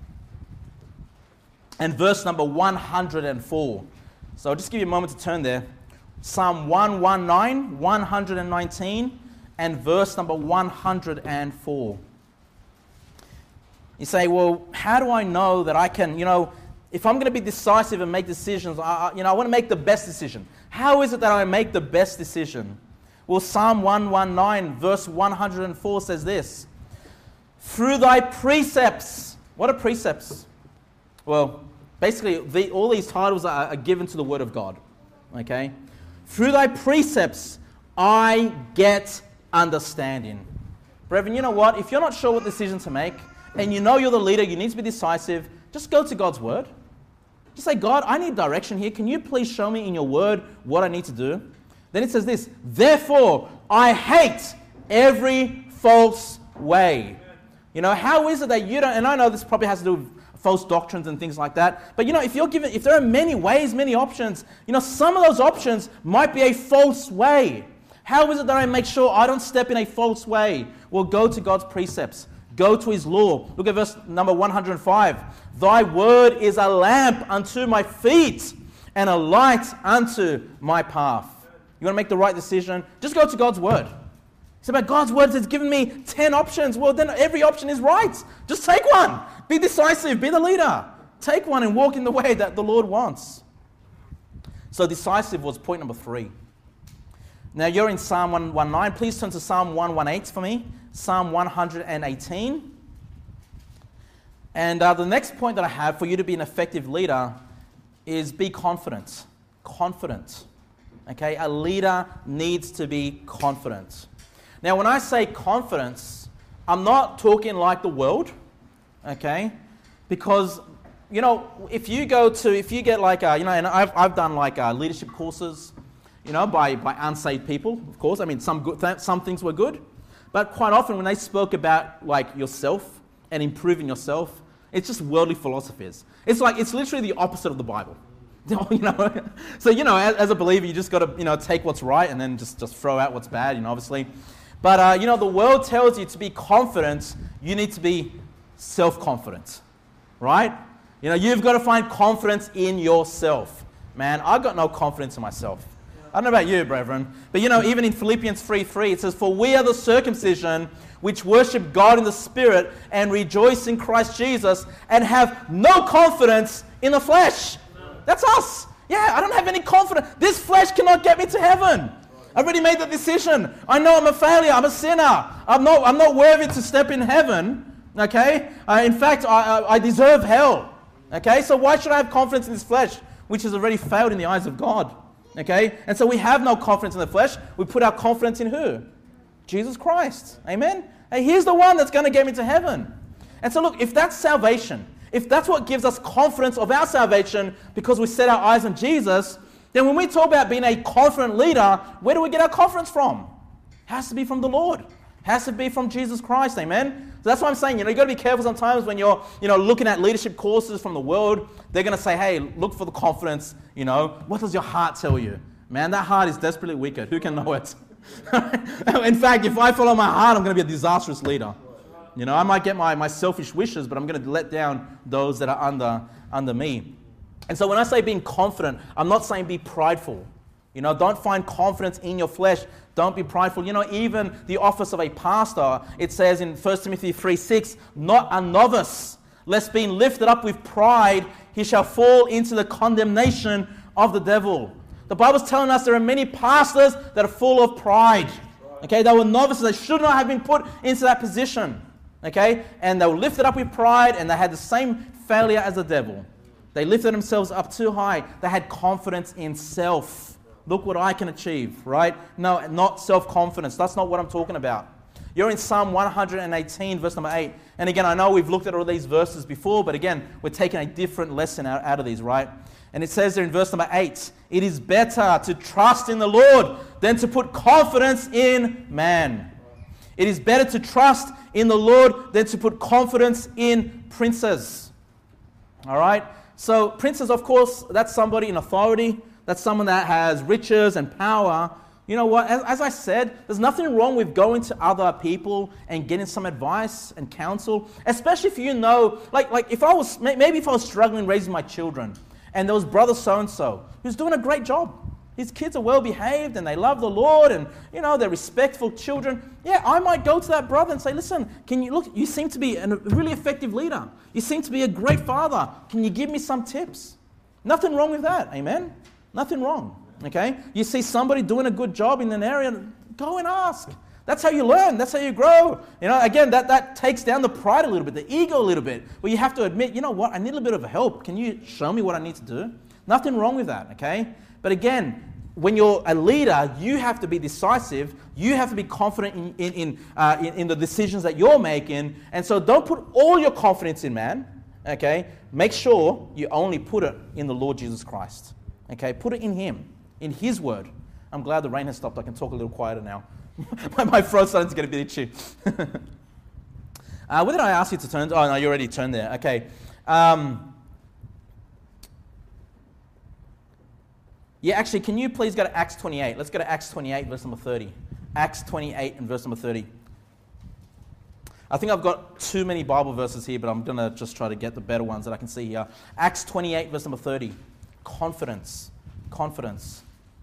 and verse number one hundred four. So I'll just give you a moment to turn there. Psalm one nineteen, one nineteen, and verse number one hundred four. You say, well, how do I know that I can, you know, if I'm going to be decisive and make decisions, I, you know, I want to make the best decision. How is it that I make the best decision? Well, Psalm one nineteen, verse one hundred four says this: through thy precepts. What are precepts? Well, basically, the, all these titles are, are given to the Word of God. Okay? Through thy precepts, I get understanding. Brethren, you know what? If you're not sure what decision to make, and you know you're the leader, you need to be decisive, just go to God's Word. Just say, God, I need direction here. Can you please show me in your Word what I need to do? Then it says this: therefore, I hate every false way. You know, how is it that you don't, and I know this probably has to do with false doctrines and things like that, but you know, if you're given, if there are many ways, many options, you know, some of those options might be a false way. How is it that I make sure I don't step in a false way? Well, go to God's precepts. Go to His law. Look at verse number one hundred five. Thy word is a lamp unto my feet and a light unto my path. You want to make the right decision? Just go to God's Word. It's about God's Word has given me ten options. Well, then every option is right. Just take one. Be decisive. Be the leader. Take one and walk in the way that the Lord wants. So decisive was point number three. Now you're in Psalm one nineteen. Please turn to Psalm one eighteen for me. Psalm one eighteen. And uh, the next point that I have for you to be an effective leader is be confident. Confident. Okay, a leader needs to be confident. Now, when I say confidence, I'm not talking like the world, okay? Because, you know, if you go to, if you get like, a, you know, and I've, I've done like uh, leadership courses, you know, by, by unsaved people, of course. I mean, some good th- some things were good, but quite often when they spoke about like yourself and improving yourself, it's just worldly philosophies. It's like, it's literally the opposite of the Bible. You know, so you know, as, as a believer, you just got to you know take what's right and then just, just throw out what's bad. You know, obviously, but uh, you know, the world tells you to be confident. You need to be self-confident, right? You know, you've got to find confidence in yourself. Man, I've got no confidence in myself. I don't know about you, brethren, but you know, even in Philippians three three, it says, "For we are the circumcision which worship God in the Spirit and rejoice in Christ Jesus, and have no confidence in the flesh." That's us. Yeah, I don't have any confidence. This flesh cannot get me to heaven. I've already made the decision. I know I'm a failure. I'm a sinner. I'm not, I'm not worthy to step in heaven. Okay? Uh, in fact, I, I, I deserve hell. Okay? So why should I have confidence in this flesh, which has already failed in the eyes of God? Okay? And so we have no confidence in the flesh. We put our confidence in who? Jesus Christ. Amen? Hey, he's the one that's going to get me to heaven. And so look, if that's salvation, if that's what gives us confidence of our salvation because we set our eyes on Jesus, then when we talk about being a confident leader, where do we get our confidence from? It has to be from the Lord. It has to be from Jesus Christ, amen? So that's why I'm saying, you know, you've got to be careful sometimes when you're, you know, looking at leadership courses from the world. They're going to say, hey, look for the confidence, you know. What does your heart tell you? Man, that heart is desperately wicked. Who can know it? In fact, if I follow my heart, I'm going to be a disastrous leader. You know, I might get my, my selfish wishes, but I'm going to let down those that are under, under me. And so when I say being confident, I'm not saying be prideful. You know, don't find confidence in your flesh. Don't be prideful. You know, even the office of a pastor, it says in First Timothy three six, not a novice, lest being lifted up with pride, he shall fall into the condemnation of the devil. The Bible's telling us there are many pastors that are full of pride. Okay, they were novices. They should not have been put into that position. Okay, and they were lifted up with pride, and they had the same failure as the devil. They lifted themselves up too high. They had confidence in self. look what I can achieve, right? No, not self-confidence. That's not what I'm talking about. You're in Psalm one eighteen, verse number eight. And again, I know we've looked at all these verses before, but again, we're taking a different lesson out, out of these, right? And it says there in verse number eight, it is better to trust in the Lord than to put confidence in man. It is better to trust in the Lord than to put confidence in princes. All right? So princes, of course, that's somebody in authority. That's someone that has riches and power. You know what? As, as I said, there's nothing wrong with going to other people and getting some advice and counsel, especially if you know, like, like if I was, maybe if I was struggling raising my children, and there was brother so-and-so who's doing a great job. His kids are well behaved and they love the Lord and, you know, they're respectful children. Yeah, I might go to that brother and say, listen, can you look, you seem to be a really effective leader. You seem to be a great father. Can you give me some tips? Nothing wrong with that. Amen? Nothing wrong. Okay? You see somebody doing a good job in an area, go and ask. That's how you learn. That's how you grow. You know, again, that, that takes down the pride a little bit, the ego a little bit, where you have to admit, you know what, I need a little bit of help. Can you show me what I need to do? Nothing wrong with that, okay? But again, when you're a leader, you have to be decisive. You have to be confident in, in, in, uh, in, in the decisions that you're making. And so don't put all your confidence in man, okay? Make sure you only put it in the Lord Jesus Christ, okay? Put it in Him, in His word. I'm glad the rain has stopped. I can talk a little quieter now. My throat's starting to get a bit itchy. uh, where did I ask you to turn? Oh, no, you already turned there. Okay. Um, yeah, actually, can you please go to Acts twenty-eight? Let's go to Acts twenty-eight, verse number thirty. Acts twenty-eight and verse number thirty. I think I've got too many Bible verses here, but I'm going to just try to get the better ones that I can see here. Acts twenty-eight, verse number thirty. Confidence. Confidence.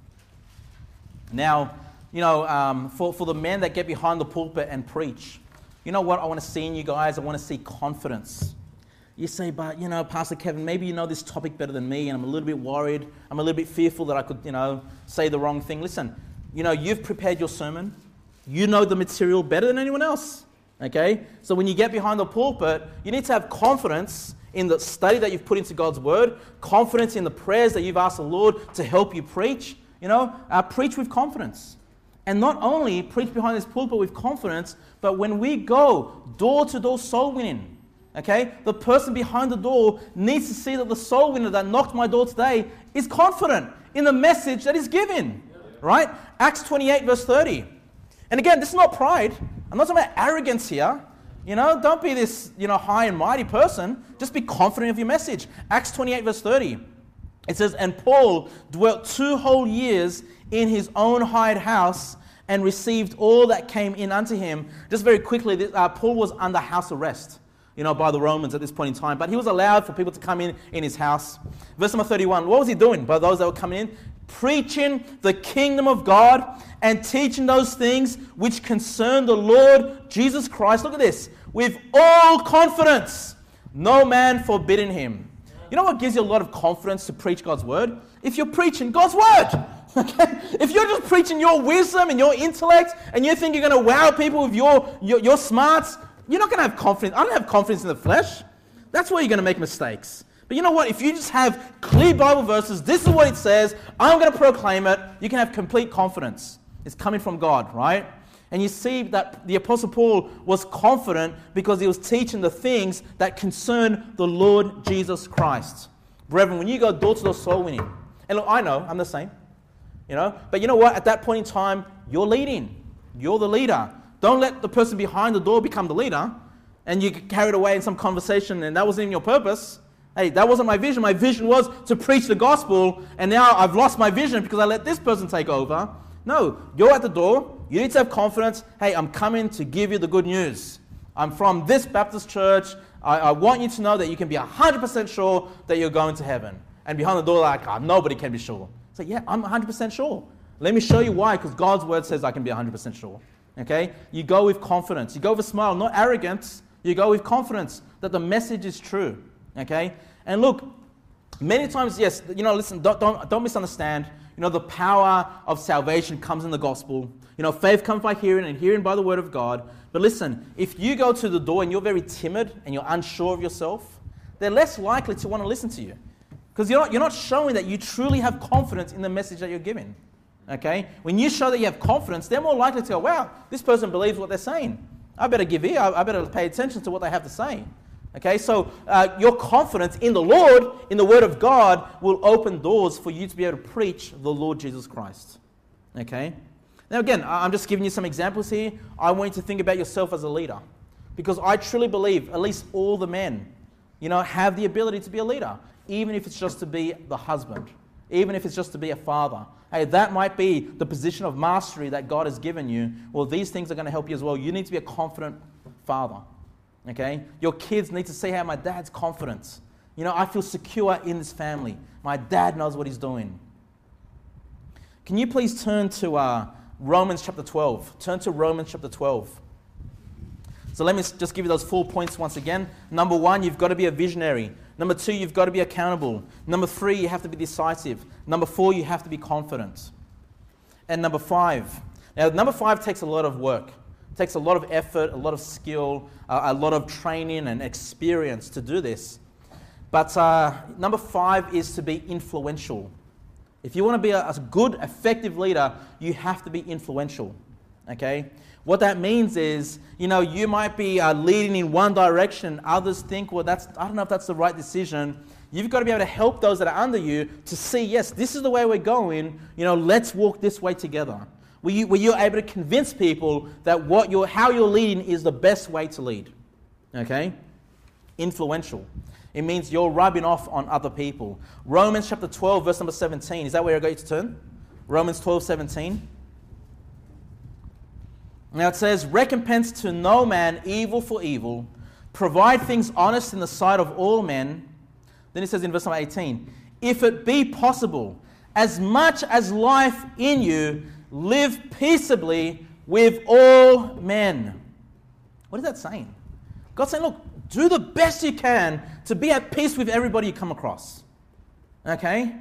Now, you know, um, for, for the men that get behind the pulpit and preach, you know what I want to see in you guys? I want to see confidence. You say, but, you know, Pastor Kevin, maybe you know this topic better than me, and I'm a little bit worried. I'm a little bit fearful that I could, you know, say the wrong thing. Listen, you know, you've prepared your sermon. You know the material better than anyone else, okay? So when you get behind the pulpit, you need to have confidence in the study that you've put into God's word, confidence in the prayers that you've asked the Lord to help you preach. You know, uh, preach with confidence. And not only preach behind this pulpit with confidence, but when we go door-to-door soul winning, okay, the person behind the door needs to see that the soul winner that knocked my door today is confident in the message that is given, right? Acts twenty-eight, verse thirty. And again, this is not pride. I'm not talking about arrogance here. You know, don't be this, you know, high and mighty person. Just be confident of your message. Acts twenty-eight, verse thirty. It says, and Paul dwelt two whole years in his own hired house and received all that came in unto him. Just very quickly, uh, Paul was under house arrest, you know, by the Romans at this point in time. But he was allowed for people to come in in his house. Verse number thirty-one, what was he doing by those that were coming in? Preaching the kingdom of God and teaching those things which concern the Lord Jesus Christ. Look at this. With all confidence, no man forbidding him. You know what gives you a lot of confidence to preach God's word? If you're preaching God's word. Okay? If you're just preaching your wisdom and your intellect and you think you're going to wow people with your, your, your smarts, you're not going to have confidence. I don't have confidence in the flesh. That's where you're going to make mistakes. But you know what? If you just have clear Bible verses, this is what it says, I'm going to proclaim it, you can have complete confidence. It's coming from God, right? And you see that the Apostle Paul was confident because he was teaching the things that concern the Lord Jesus Christ. Brethren, when you go door-to-door soul winning, and look, I know, I'm the same, you know, but you know what? At that point in time, you're leading. You're the leader. Don't let the person behind the door become the leader and you get carried away in some conversation and that wasn't even your purpose. Hey, that wasn't my vision. My vision was to preach the gospel and now I've lost my vision because I let this person take over. No, you're at the door. You need to have confidence. Hey, I'm coming to give you the good news. I'm from this Baptist church. I, I want you to know that you can be one hundred percent sure that you're going to heaven. And behind the door, like, oh, nobody can be sure. So yeah, I'm one hundred percent sure. Let me show you why, because God's word says I can be one hundred percent sure. Okay? You go with confidence. You go with a smile, not arrogance. You go with confidence that the message is true. Okay? And look, many times, yes, you know, listen, don't, don't, don't misunderstand. You know, the power of salvation comes in the gospel. You know, faith comes by hearing and hearing by the word of God. But listen, if you go to the door and you're very timid and you're unsure of yourself, they're less likely to want to listen to you. Because you're not, you're not showing that you truly have confidence in the message that you're giving. Okay? When you show that you have confidence, they're more likely to go, wow, this person believes what they're saying. I better give ear. I better pay attention to what they have to say. Okay? So uh, your confidence in the Lord, in the Word of God, will open doors for you to be able to preach the Lord Jesus Christ. Okay? Now again, I'm just giving you some examples here. I want you to think about yourself as a leader. Because I truly believe at least all the men, you know, have the ability to be a leader. Even if it's just to be the husband. Even if it's just to be a father. Hey, that might be the position of mastery that God has given you. Well, these things are going to help you as well. You need to be a confident father. Okay? Your kids need to see how my dad's confident. You know, I feel secure in this family. My dad knows what he's doing. Can you please turn to uh, Romans chapter twelve? Turn to Romans chapter twelve. So let me just give you those four points once again. Number one, you've got to be a visionary. Number two, you've got to be accountable. Number three, you have to be decisive. Number four, you have to be confident. And number five. Now, number five takes a lot of work. It takes a lot of effort, a lot of skill, uh, a lot of training and experience to do this. But uh, number five is to be influential. If you want to be a, a good, effective leader, you have to be influential. Okay? What that means is, you know, you might be uh, leading in one direction. Others think, well, that's I don't know if that's the right decision. You've got to be able to help those that are under you to see, yes, this is the way we're going. You know, let's walk this way together. Where, you, where you're able to convince people that what you're, how you're leading is the best way to lead. Okay? Influential. It means you're rubbing off on other people. Romans chapter twelve, verse number seventeen. Is that where I got you to turn? Romans twelve, seventeen. Now it says, recompense to no man evil for evil, provide things honest in the sight of all men. Then it says in verse number eighteen, if it be possible, as much as life in you, live peaceably with all men. What is that saying? God's saying, look, do the best you can to be at peace with everybody you come across. Okay?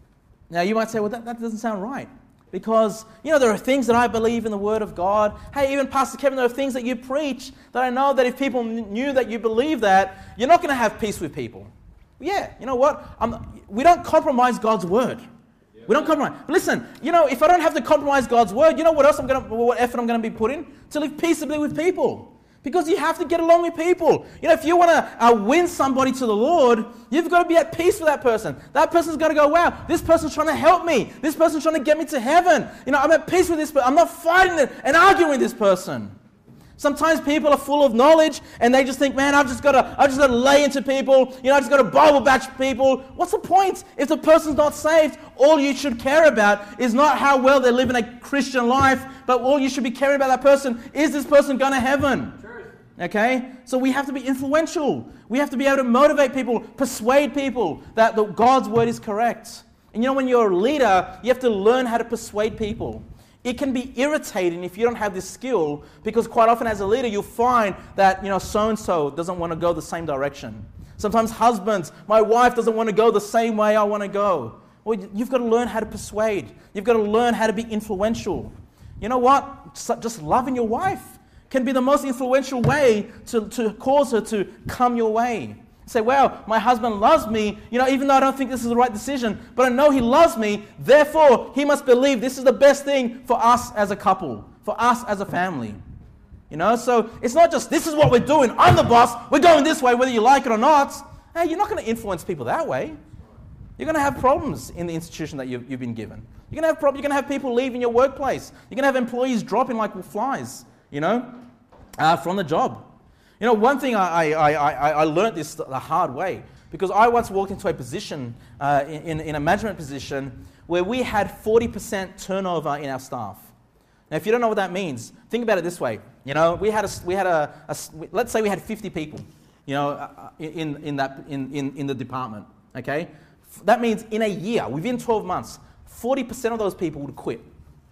Now you might say, well, that, that doesn't sound right. Because, you know, there are things that I believe in the Word of God. Hey, even Pastor Kevin, there are things that you preach that I know that if people knew that you believe that, you're not going to have peace with people. Yeah, you know what? I'm, we don't compromise God's Word. Yeah. We don't compromise. But listen, you know, if I don't have to compromise God's Word, you know what else I'm going to, what effort I'm going to be putting? To live peaceably with people. Because you have to get along with people. You know, if you want to uh, win somebody to the Lord, you've got to be at peace with that person. That person's going to go, wow, this person's trying to help me. This person's trying to get me to heaven. You know, I'm at peace with this person. I'm not fighting it and arguing with this person. Sometimes people are full of knowledge and they just think, man, I've just got to, I've just got to lay into people. You know, I've just got to Bible batch people. What's the point? If the person's not saved, all you should care about is not how well they're living a Christian life, but all you should be caring about that person, is this person going to heaven? Okay? So we have to be influential. We have to be able to motivate people, persuade people that the, God's Word is correct. And you know, when you're a leader, you have to learn how to persuade people. It can be irritating if you don't have this skill, because quite often as a leader, you'll find that, you know, so-and-so doesn't want to go the same direction. Sometimes husbands, my wife doesn't want to go the same way I want to go. Well, you've got to learn how to persuade. You've got to learn how to be influential. You know what? Just loving your wife can be the most influential way to, to cause her to come your way. Say, well, my husband loves me, you know, even though I don't think this is the right decision, but I know he loves me, therefore he must believe this is the best thing for us as a couple, for us as a family. You know, so it's not just, this is what we're doing, I'm the boss, we're going this way, whether you like it or not. Hey, you're not going to influence people that way. You're going to have problems in the institution that you've, you've been given. You're going to have problems, you're going to have people leaving your workplace. You're going to have employees dropping like flies, you know, uh, from the job. You know, one thing I, I, I, I learned this the hard way, because I once walked into a position, uh, in, in a management position, where we had forty percent turnover in our staff. Now, if you don't know what that means, think about it this way. You know, we had a, we had a, a let's say we had fifty people, you know, in, in, that, in, in, in the department, okay? That means in a year, within twelve months, forty percent of those people would quit.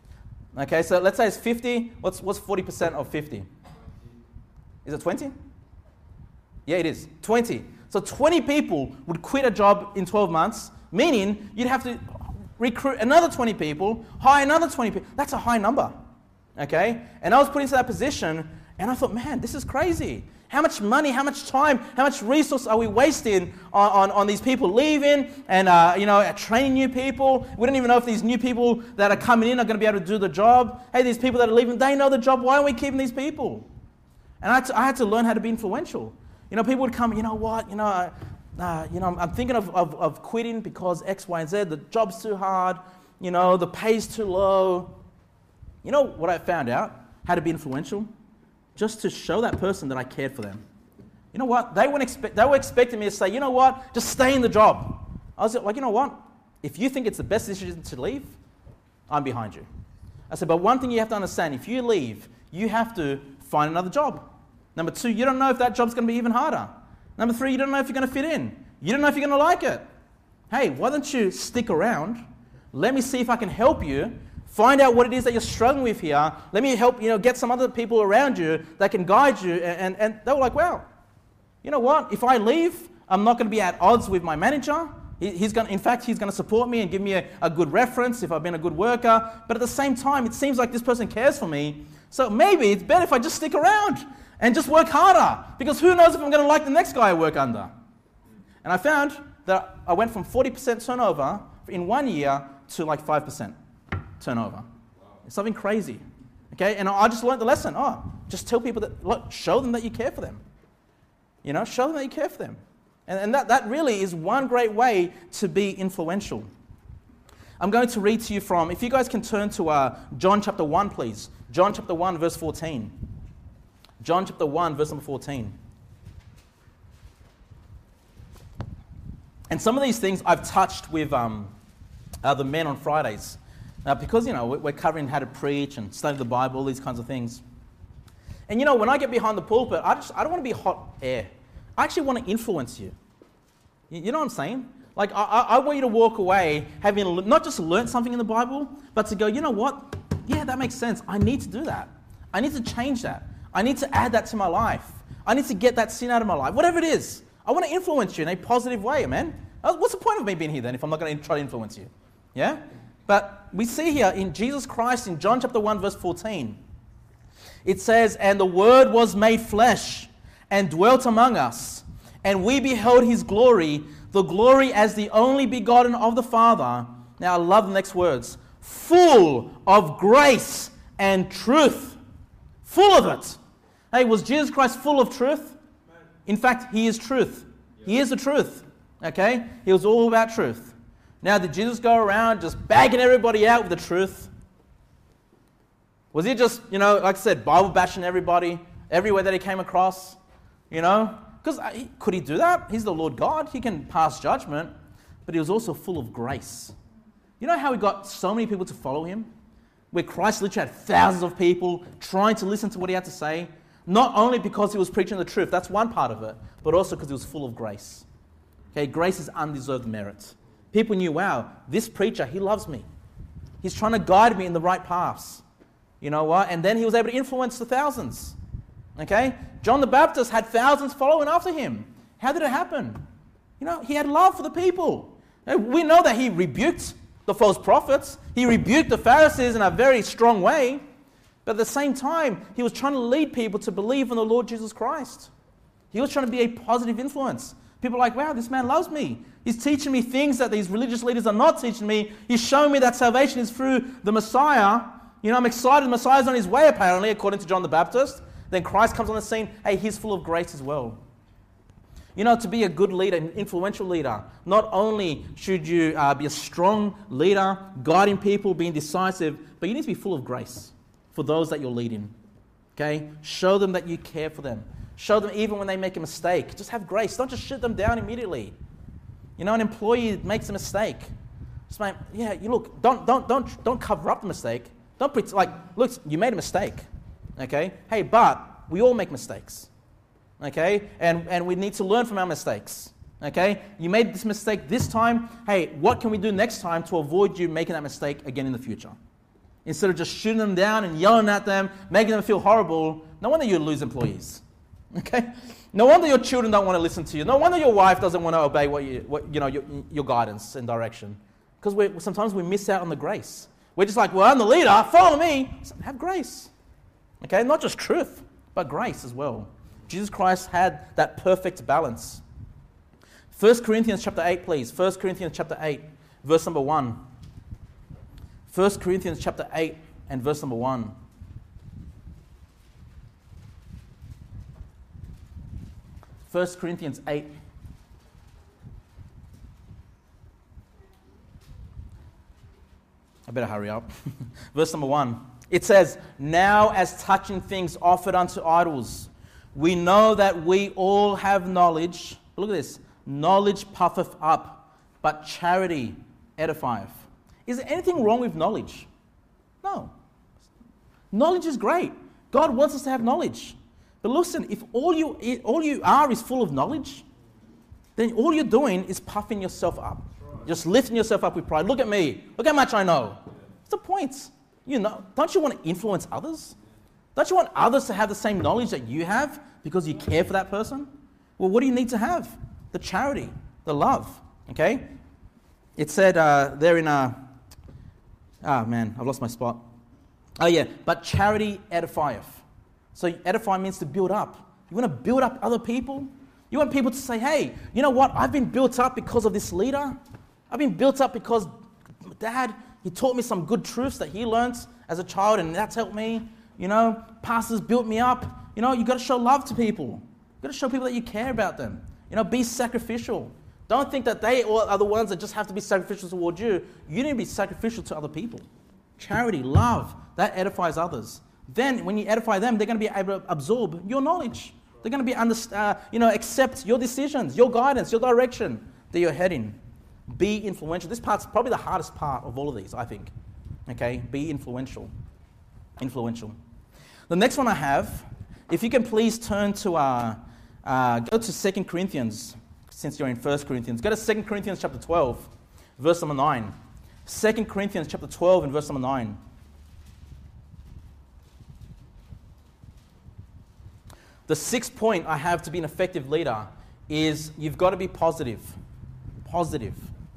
Okay, so let's say it's fifty, what's, what's forty percent of fifty? Is it twenty? Yeah, it is. twenty. So twenty people would quit a job in twelve months, meaning you'd have to recruit another twenty people, hire another twenty people. That's a high number. Okay? And I was put into that position, and I thought, man, this is crazy. How much money, how much time, how much resource are we wasting on, on, on these people leaving and, uh, you know, training new people? We don't even know if these new people that are coming in are going to be able to do the job. Hey, these people that are leaving, they know the job. Why aren't we keeping these people? And I had to, I had to learn how to be influential. You know, people would come, you know what, you know, uh, uh, you know, I'm, I'm thinking of, of, of quitting because X, Y, and Z. The job's too hard. You know, the pay's too low. You know what I found out? How to be influential? Just to show that person that I cared for them. You know what? They weren't expect, they were expecting me to say, you know what? Just stay in the job. I was like, you know what? If you think it's the best decision to leave, I'm behind you. I said, but one thing you have to understand, if you leave, you have to find another job. Number two, you don't know if that job's going to be even harder. Number three, you don't know if you're going to fit in. You don't know if you're going to like it. Hey, why don't you stick around? Let me see if I can help you. Find out what it is that you're struggling with here. Let me help, you know, get some other people around you that can guide you. And, and, and they were like, wow, you know what? If I leave, I'm not going to be at odds with my manager. He, he's going, in fact, he's going to support me and give me a, a good reference if I've been a good worker. But at the same time, it seems like this person cares for me. So maybe it's better if I just stick around and just work harder. Because who knows if I'm going to like the next guy I work under. And I found that I went from forty percent turnover in one year to like five percent. Turnover. It's something crazy. Okay, and I just learned the lesson. Oh, just tell people that, look, show them that you care for them. You know, show them that you care for them. And, and that, that really is one great way to be influential. I'm going to read to you from, if you guys can turn to uh, John chapter one, please. John chapter one, verse fourteen. John chapter one, verse number fourteen. And some of these things I've touched with um, uh, the men on Fridays. Now, because, you know, we're covering how to preach and study the Bible, all these kinds of things. And, you know, when I get behind the pulpit, I just I don't want to be hot air. I actually want to influence you. You know what I'm saying? Like, I, I want you to walk away having not just learned something in the Bible, but to go, you know what? Yeah, that makes sense. I need to do that. I need to change that. I need to add that to my life. I need to get that sin out of my life. Whatever it is. I want to influence you in a positive way, man. What's the point of me being here then if I'm not going to try to influence you? Yeah? But we see here in Jesus Christ in John chapter one verse fourteen, it says, and the Word was made flesh and dwelt among us, and we beheld his glory, the glory as the only begotten of the Father. Now I love the next words. Full of grace and truth. Full of it. Hey, was Jesus Christ full of truth? In fact, he is truth. He is the truth. Okay? He was all about truth. Now, did Jesus go around just bagging everybody out with the truth? Was he just, you know, like I said, Bible bashing everybody, everywhere that he came across? You know? Because could he do that? He's the Lord God. He can pass judgment. But he was also full of grace. You know how he got so many people to follow him? Where Christ literally had thousands of people trying to listen to what he had to say. Not only because he was preaching the truth, that's one part of it, but also because he was full of grace. Okay, grace is undeserved merit. People knew, wow, this preacher, he loves me. He's trying to guide me in the right paths. You know what? And then he was able to influence the thousands. Okay? John the Baptist had thousands following after him. How did it happen? You know, he had love for the people. We know that he rebuked the false prophets. He rebuked the Pharisees in a very strong way. But at the same time, he was trying to lead people to believe in the Lord Jesus Christ. He was trying to be a positive influence. People are like, wow, this man loves me. He's teaching me things that these religious leaders are not teaching me. He's showing me that salvation is through the Messiah. You know, I'm excited. The Messiah's on his way, apparently, according to John the Baptist. Then Christ comes on the scene. Hey, he's full of grace as well. You know, to be a good leader, an influential leader, not only should you uh, be a strong leader, guiding people, being decisive, but you need to be full of grace for those that you're leading. Okay? Show them that you care for them. Show them even when they make a mistake. Just have grace. Don't just shut them down immediately. You know, an employee makes a mistake. Just like, yeah, you look, don't don't don't don't cover up the mistake. Don't pretend like, look, you made a mistake. Okay? Hey, but we all make mistakes. Okay? And and we need to learn from our mistakes. Okay? You made this mistake this time. Hey, what can we do next time to avoid you making that mistake again in the future? Instead of just shooting them down and yelling at them, making them feel horrible, no wonder you lose employees. Okay? No wonder your children don't want to listen to you. No wonder your wife doesn't want to obey what you, what, you know, your, your guidance and direction. Because we sometimes we miss out on the grace. We're just like, well, I'm the leader, follow me. So have grace. Okay? Not just truth, but grace as well. Jesus Christ had that perfect balance. First Corinthians chapter eight, please. First Corinthians chapter eight, verse number one. First Corinthians chapter eight and verse number one. First Corinthians eight. I better hurry up. Verse number one. It says, now as touching things offered unto idols, we know that we all have knowledge. Look at this. Knowledge puffeth up, but charity edifieth. Is there anything wrong with knowledge? No. Knowledge is great. God wants us to have knowledge. But listen, if all you, all you are is full of knowledge, then all you're doing is puffing yourself up. Just lifting yourself up with pride. Look at me. Look how much I know. What's the point? You know, don't you want to influence others? Don't you want others to have the same knowledge that you have because you care for that person? Well, what do you need to have? The charity, the love, okay? It said uh, there in a... Ah, man, I've lost my spot. Oh, yeah, but charity edifieth. So edify means to build up. You want to build up other people? You want people to say, hey, you know what? I've been built up because of this leader. I've been built up because Dad, he taught me some good truths that he learned as a child, and that's helped me. You know, pastors built me up. You know, you've got to show love to people. You've got to show people that you care about them. You know, be sacrificial. Don't think that they are the ones that just have to be sacrificial towards you. You need to be sacrificial to other people. Charity, love, that edifies others. Then when you edify them, they're going to be able to absorb your knowledge. They're going to be, under, uh, you know, accept your decisions, your guidance, your direction that you're heading. Be influential. This part's probably the hardest part of all of these, I think. Okay, be influential. Influential. The next one I have, if you can please turn to, uh, uh, go to Second Corinthians, since you're in First Corinthians. Go to Second Corinthians chapter twelve, verse number nine. Second Corinthians chapter twelve and verse number nine. The sixth point I have to be an effective leader is you've got to be positive. Positive.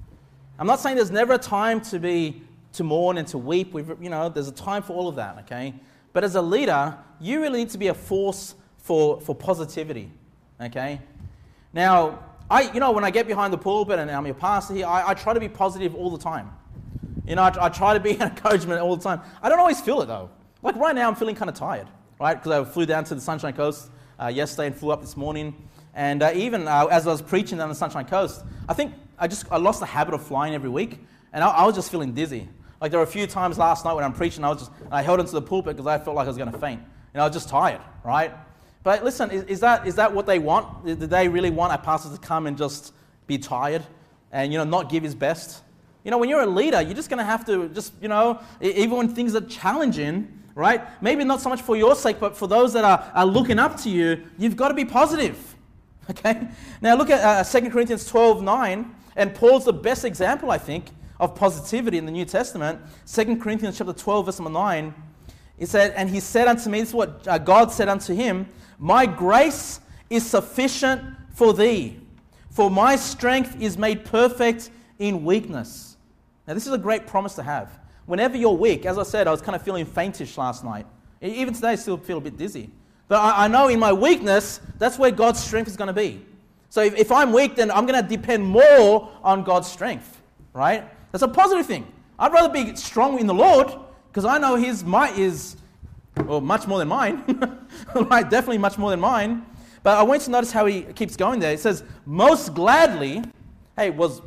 I'm not saying there's never a time to be to mourn and to weep. We've, you know, there's a time for all of that, okay? But as a leader, you really need to be a force for, for positivity, okay? Now, I, you know, when I get behind the pulpit and I'm your pastor here, I, I try to be positive all the time. You know, I, I try to be an encouragement all the time. I don't always feel it, though. Like right now, I'm feeling kind of tired, right? Because I flew down to the Sunshine Coast uh, yesterday and flew up this morning. And uh, even uh, as I was preaching down the Sunshine Coast, I think I just I lost the habit of flying every week, and I, I was just feeling dizzy. Like there were a few times last night when I'm preaching, I was just I held onto the pulpit because I felt like I was going to faint. You know, I was just tired, right? But listen, is, is that is that what they want? Do they really want a pastor to come and just be tired and, you know, not give his best? You know, when you're a leader, you're just going to have to just, you know, even when things are challenging, right? Maybe not so much for your sake, but for those that are, are looking up to you, you've got to be positive. Okay? Now look at uh, Second Corinthians twelve nine, and Paul's the best example, I think, of positivity in the New Testament. Second Corinthians chapter twelve, verse number nine, he said, and he said unto me, this is what uh, God said unto him, my grace is sufficient for thee, for my strength is made perfect in weakness. Now this is a great promise to have. Whenever you're weak, as I said, I was kind of feeling faintish last night. Even today I still feel a bit dizzy. But I, I know in my weakness, that's where God's strength is going to be. So if, if I'm weak, then I'm going to depend more on God's strength, right? That's a positive thing. I'd rather be strong in the Lord because I know His might is, well, much more than mine. Right? Definitely much more than mine. But I want you to notice how he keeps going there. It says, most gladly, hey, was,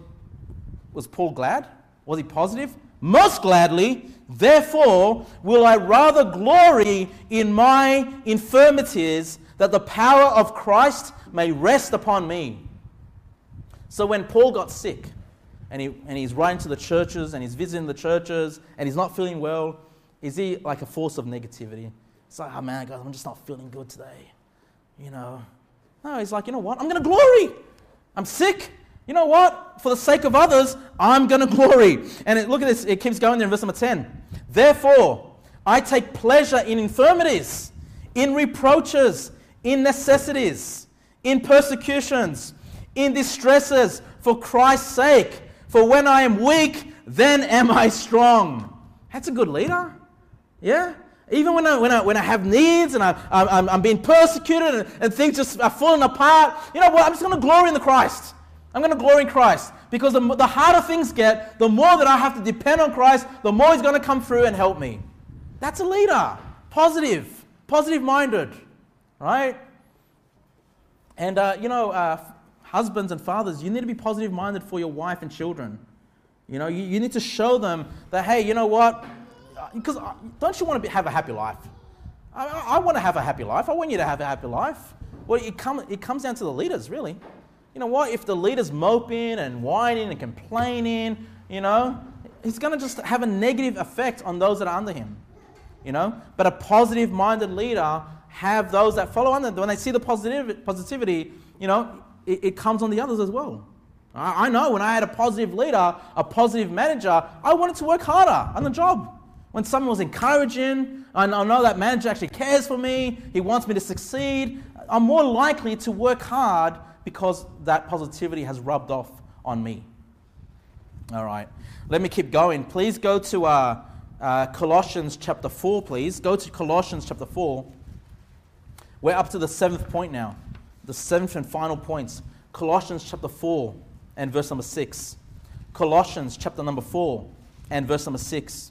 was Paul glad? Was he positive? Most gladly, therefore, will I rather glory in my infirmities, that the power of Christ may rest upon me. So when Paul got sick, and he and he's writing to the churches, and he's visiting the churches, and he's not feeling well, is he like a force of negativity? It's like, oh man, guys, I'm just not feeling good today. You know. No, he's like, you know what? I'm going to glory. I'm sick. You know what? For the sake of others, I'm going to glory. And it, look at this. It keeps going there in verse number ten. Therefore, I take pleasure in infirmities, in reproaches, in necessities, in persecutions, in distresses, for Christ's sake. For when I am weak, then am I strong. That's a good leader. Yeah? Even when I, when I, when I have needs and I, I'm, I'm being persecuted and, and things just are falling apart, you know what? I'm just going to glory in the Christ. I'm going to glory in Christ. Because the, the harder things get, the more that I have to depend on Christ, the more He's going to come through and help me. That's a leader. Positive. Positive-minded. Right? And, uh, you know, uh, husbands and fathers, you need to be positive-minded for your wife and children. You know, you, you need to show them that, hey, you know what? Because don't you want to be, have a happy life? I, I want to have a happy life. I want you to have a happy life. Well, it, come, it comes down to the leaders, really. You know what? If the leader's moping and whining and complaining, you know, he's going to just have a negative effect on those that are under him. You know? But a positive-minded leader have those that follow under them. When they see the positive, positivity, you know, it, it comes on the others as well. I, I know when I had a positive leader, a positive manager, I wanted to work harder on the job. When someone was encouraging, I know that manager actually cares for me, he wants me to succeed, I'm more likely to work hard because that positivity has rubbed off on me. All right, let me keep going. Please go to uh, uh, Colossians chapter four, please. Go to Colossians chapter four. We're up to the seventh point now, the seventh and final points. Colossians chapter four and verse number six. Colossians chapter number four and verse number six.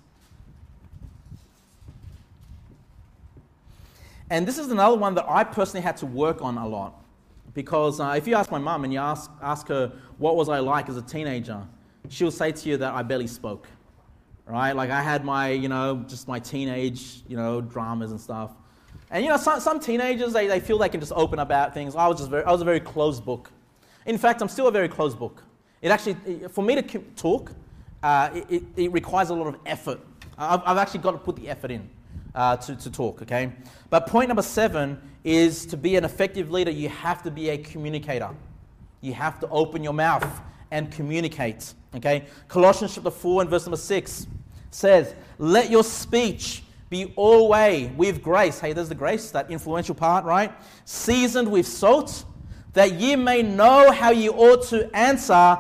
And this is another one that I personally had to work on a lot. Because uh, if you ask my mum and you ask, ask her, what was I like as a teenager? She'll say to you that I barely spoke. Right? Like I had my, you know, just my teenage, you know, dramas and stuff. And, you know, some, some teenagers, they, they feel they can just open about things. I was just very, I was a very closed book. In fact, I'm still a very closed book. It actually, for me to talk, uh, it, it, it requires a lot of effort. I've, I've actually got to put the effort in. Uh, to, to talk, okay? But point number seven is to be an effective leader, you have to be a communicator. You have to open your mouth and communicate, okay? Colossians chapter four and verse number six says, let your speech be always with grace. Hey, there's the grace, that influential part, right? Seasoned with salt, that ye may know how ye ought to answer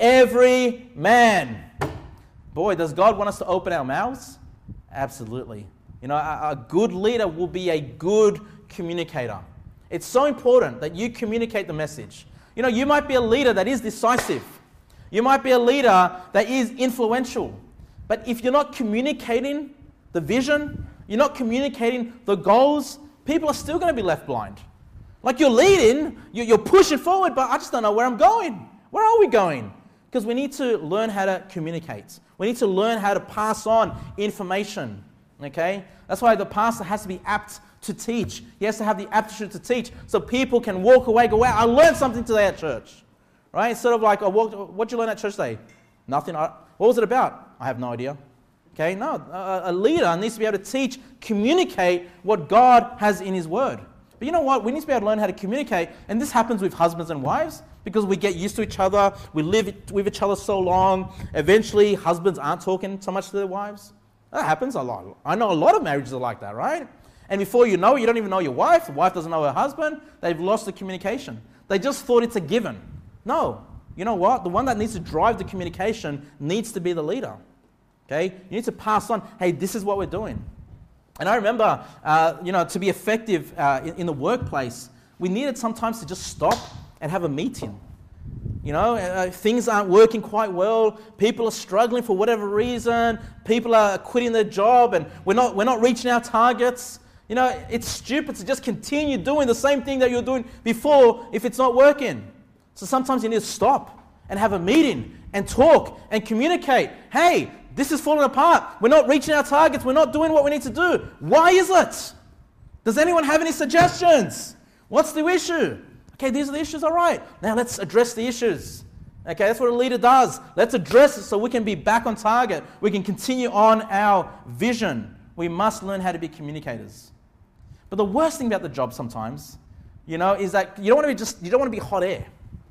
every man. Boy, does God want us to open our mouths? Absolutely. You know, a, a good leader will be a good communicator. It's so important that you communicate the message. You know, you might be a leader that is decisive. You might be a leader that is influential. But if you're not communicating the vision, you're not communicating the goals, people are still going to be left blind. Like you're leading, you're pushing forward, but I just don't know where I'm going. Where are we going? Because we need to learn how to communicate. We need to learn how to pass on information. Okay? That's why the pastor has to be apt to teach. He has to have the aptitude to teach so people can walk away, go, wow, I learned something today at church. Right? Instead of like, I walked, what'd you learn at church today? Nothing. What was it about? I have no idea. Okay? No, a, a leader needs to be able to teach, communicate what God has in His Word. But you know what? We need to be able to learn how to communicate, and this happens with husbands and wives because we get used to each other, we live with each other so long, eventually husbands aren't talking so much to their wives. That happens a lot. I know a lot of marriages are like that, right? And before you know it, you don't even know your wife. The wife doesn't know her husband. They've lost the communication. They just thought it's a given. No. You know what? The one that needs to drive the communication needs to be the leader. Okay? You need to pass on, hey, this is what we're doing. And I remember, uh, you know, to be effective uh, in, in the workplace, we needed sometimes to just stop and have a meeting. You know, uh, things aren't working quite well. People are struggling for whatever reason. People are quitting their job, and we're not we're not reaching our targets. You know, it's stupid to just continue doing the same thing that you're doing before if it's not working. So sometimes you need to stop and have a meeting and talk and communicate. Hey, this is falling apart. We're not reaching our targets. We're not doing what we need to do. Why is it? Does anyone have any suggestions? What's the issue? Okay, these are the issues, all right. Now let's address the issues. Okay, that's what a leader does. Let's address it so we can be back on target. We can continue on our vision. We must learn how to be communicators. But the worst thing about the job sometimes, you know, is that you don't want to be just, you don't want to be hot air.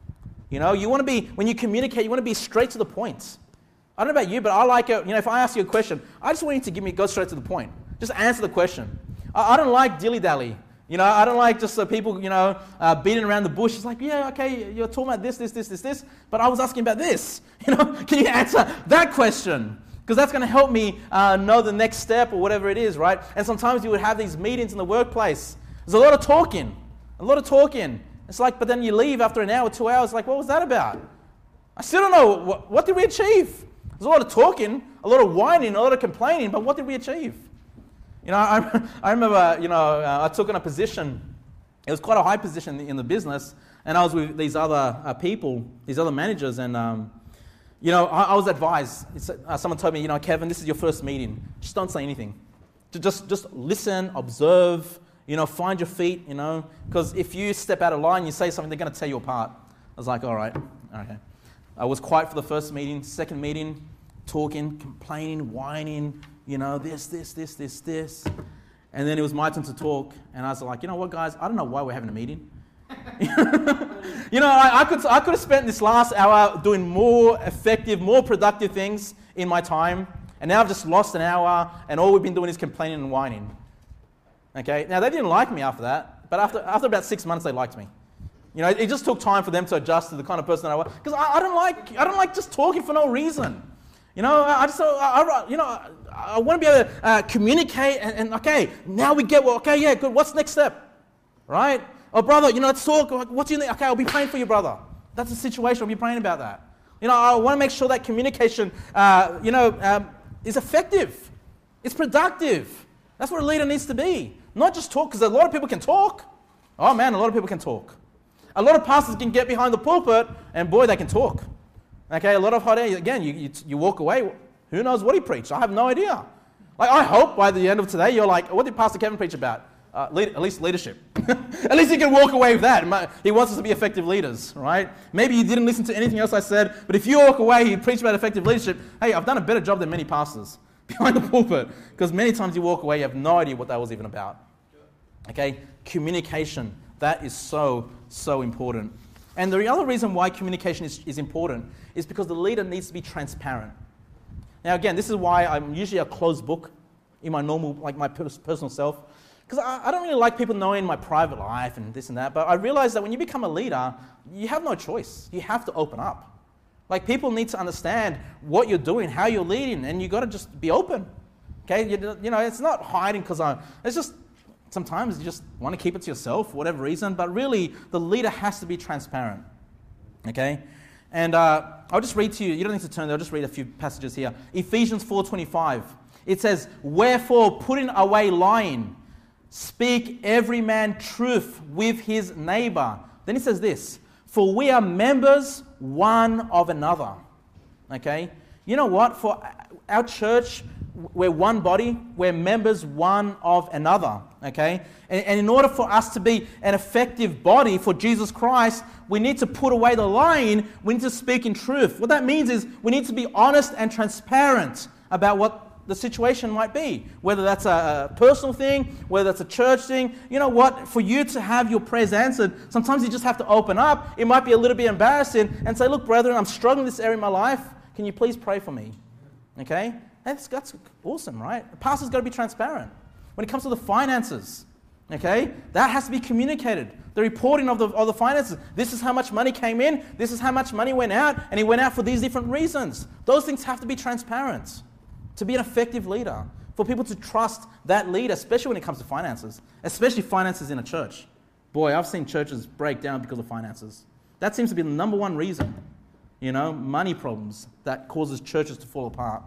You know, you want to be, when you communicate, you want to be straight to the point. I don't know about you, but I like it, you know, if I ask you a question, I just want you to give me, go straight to the point. Just answer the question. I, I don't like dilly-dally. You know, I don't like just uh, people, you know, uh, beating around the bush. It's like, yeah, okay, you're talking about this, this, this, this, this, but I was asking about this. You know, can you answer that question? Because that's going to help me uh, know the next step or whatever it is, right? And sometimes you would have these meetings in the workplace. There's a lot of talking, a lot of talking. It's like, but then you leave after an hour, two hours, like, what was that about? I still don't know, what, what did we achieve? There's a lot of talking, a lot of whining, a lot of complaining, but what did we achieve? You know, I, I remember, you know, uh, I took on a position, it was quite a high position in the business, and I was with these other uh, people, these other managers, and, um, you know, I, I was advised, uh, someone told me, you know, Kevin, this is your first meeting, just don't say anything. Just, just listen, observe, you know, find your feet, you know, because if you step out of line, you say something, they're going to tear you apart. I was like, all right, okay. I was quiet for the first meeting, second meeting, talking, complaining, whining, you know, this, this, this, this, this. And then it was my turn to talk, and I was like, you know what, guys, I don't know why we're having a meeting. You know, I, I could I could have spent this last hour doing more effective, more productive things in my time, and now I've just lost an hour, and all we've been doing is complaining and whining. Okay, now they didn't like me after that, but after after about six months, they liked me. You know, it, it just took time for them to adjust to the kind of person I was, because I, I don't like I don't like just talking for no reason. You know, I just I, I you know I, I want to be able to uh, communicate, and, and okay, now we get well. Okay, yeah, good. What's the next step, right? Oh, brother, you know, let's talk. What do you need? Okay, I'll be praying for you, brother. That's the situation. I'll be praying about that. You know, I want to make sure that communication, uh, you know, um, is effective. It's productive. That's what a leader needs to be. Not just talk, because a lot of people can talk. Oh, man, a lot of people can talk. A lot of pastors can get behind the pulpit, and boy, they can talk. Okay, a lot of hot air. Again, you, you, you walk away. Who knows what he preached? I have no idea. Like, I hope by the end of today, you're like, what did Pastor Kevin preach about? Uh, lead, at least leadership. At least you can walk away with that. He wants us to be effective leaders, right? Maybe you didn't listen to anything else I said, but if you walk away, he preached about effective leadership. Hey, I've done a better job than many pastors behind the pulpit, because many times you walk away, you have no idea what that was even about. Okay, communication, that is so, so important. And the other reason why communication is, is important is because the leader needs to be transparent. Now, again, this is why I'm usually a closed book in my normal, like my personal self. Because I, I don't really like people knowing my private life and this and that, but I realize that when you become a leader, you have no choice. You have to open up. Like, people need to understand what you're doing, how you're leading, and you got to just be open. Okay, you, you know, it's not hiding because I. It's just sometimes you just want to keep it to yourself for whatever reason, but really the leader has to be transparent. Okay, and uh, I'll just read to you. You don't need to turn there. I'll just read a few passages here. Ephesians four twenty-five. It says, "Wherefore, putting away lying, speak every man truth with his neighbor." Then he says this, "For we are members one of another." Okay? You know what? For our church, we're one body. We're members one of another. Okay? And, and in order for us to be an effective body for Jesus Christ, we need to put away the lying. We need to speak in truth. What that means is we need to be honest and transparent about what the situation might be, whether that's a, a personal thing, whether that's a church thing. You know what? For you to have your prayers answered, sometimes you just have to open up. It might be a little bit embarrassing and say, "Look, brethren, I'm struggling in this area of my life. Can you please pray for me?" Okay? That's, that's awesome, right? The pastor's got to be transparent. When it comes to the finances, okay, that has to be communicated. The reporting of the, of the finances. This is how much money came in. This is how much money went out. And it went out for these different reasons. Those things have to be transparent to be an effective leader, for people to trust that leader, especially when it comes to finances, especially finances in a church. Boy, I've seen churches break down because of finances. That seems to be the number one reason, you know, money problems that causes churches to fall apart.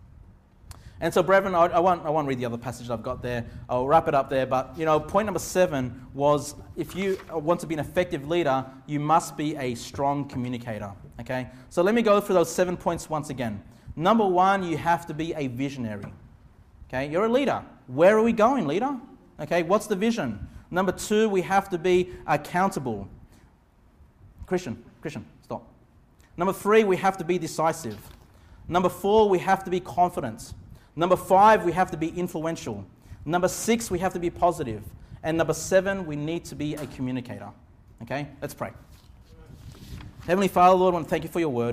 And so, brethren, I, I, won't, I won't read the other passage I've got there. I'll wrap it up there. But, you know, point number seven was, if you want to be an effective leader, you must be a strong communicator, okay? So let me go through those seven points once again. Number one, you have to be a visionary. Okay, you're a leader. Where are we going, leader? Okay, what's the vision? Number two, we have to be accountable. Christian, Christian, stop. Number three, we have to be decisive. Number four, we have to be confident. Number five, we have to be influential. Number six, we have to be positive. And number seven, we need to be a communicator. Okay, let's pray. Heavenly Father, Lord, I want to thank you for your word.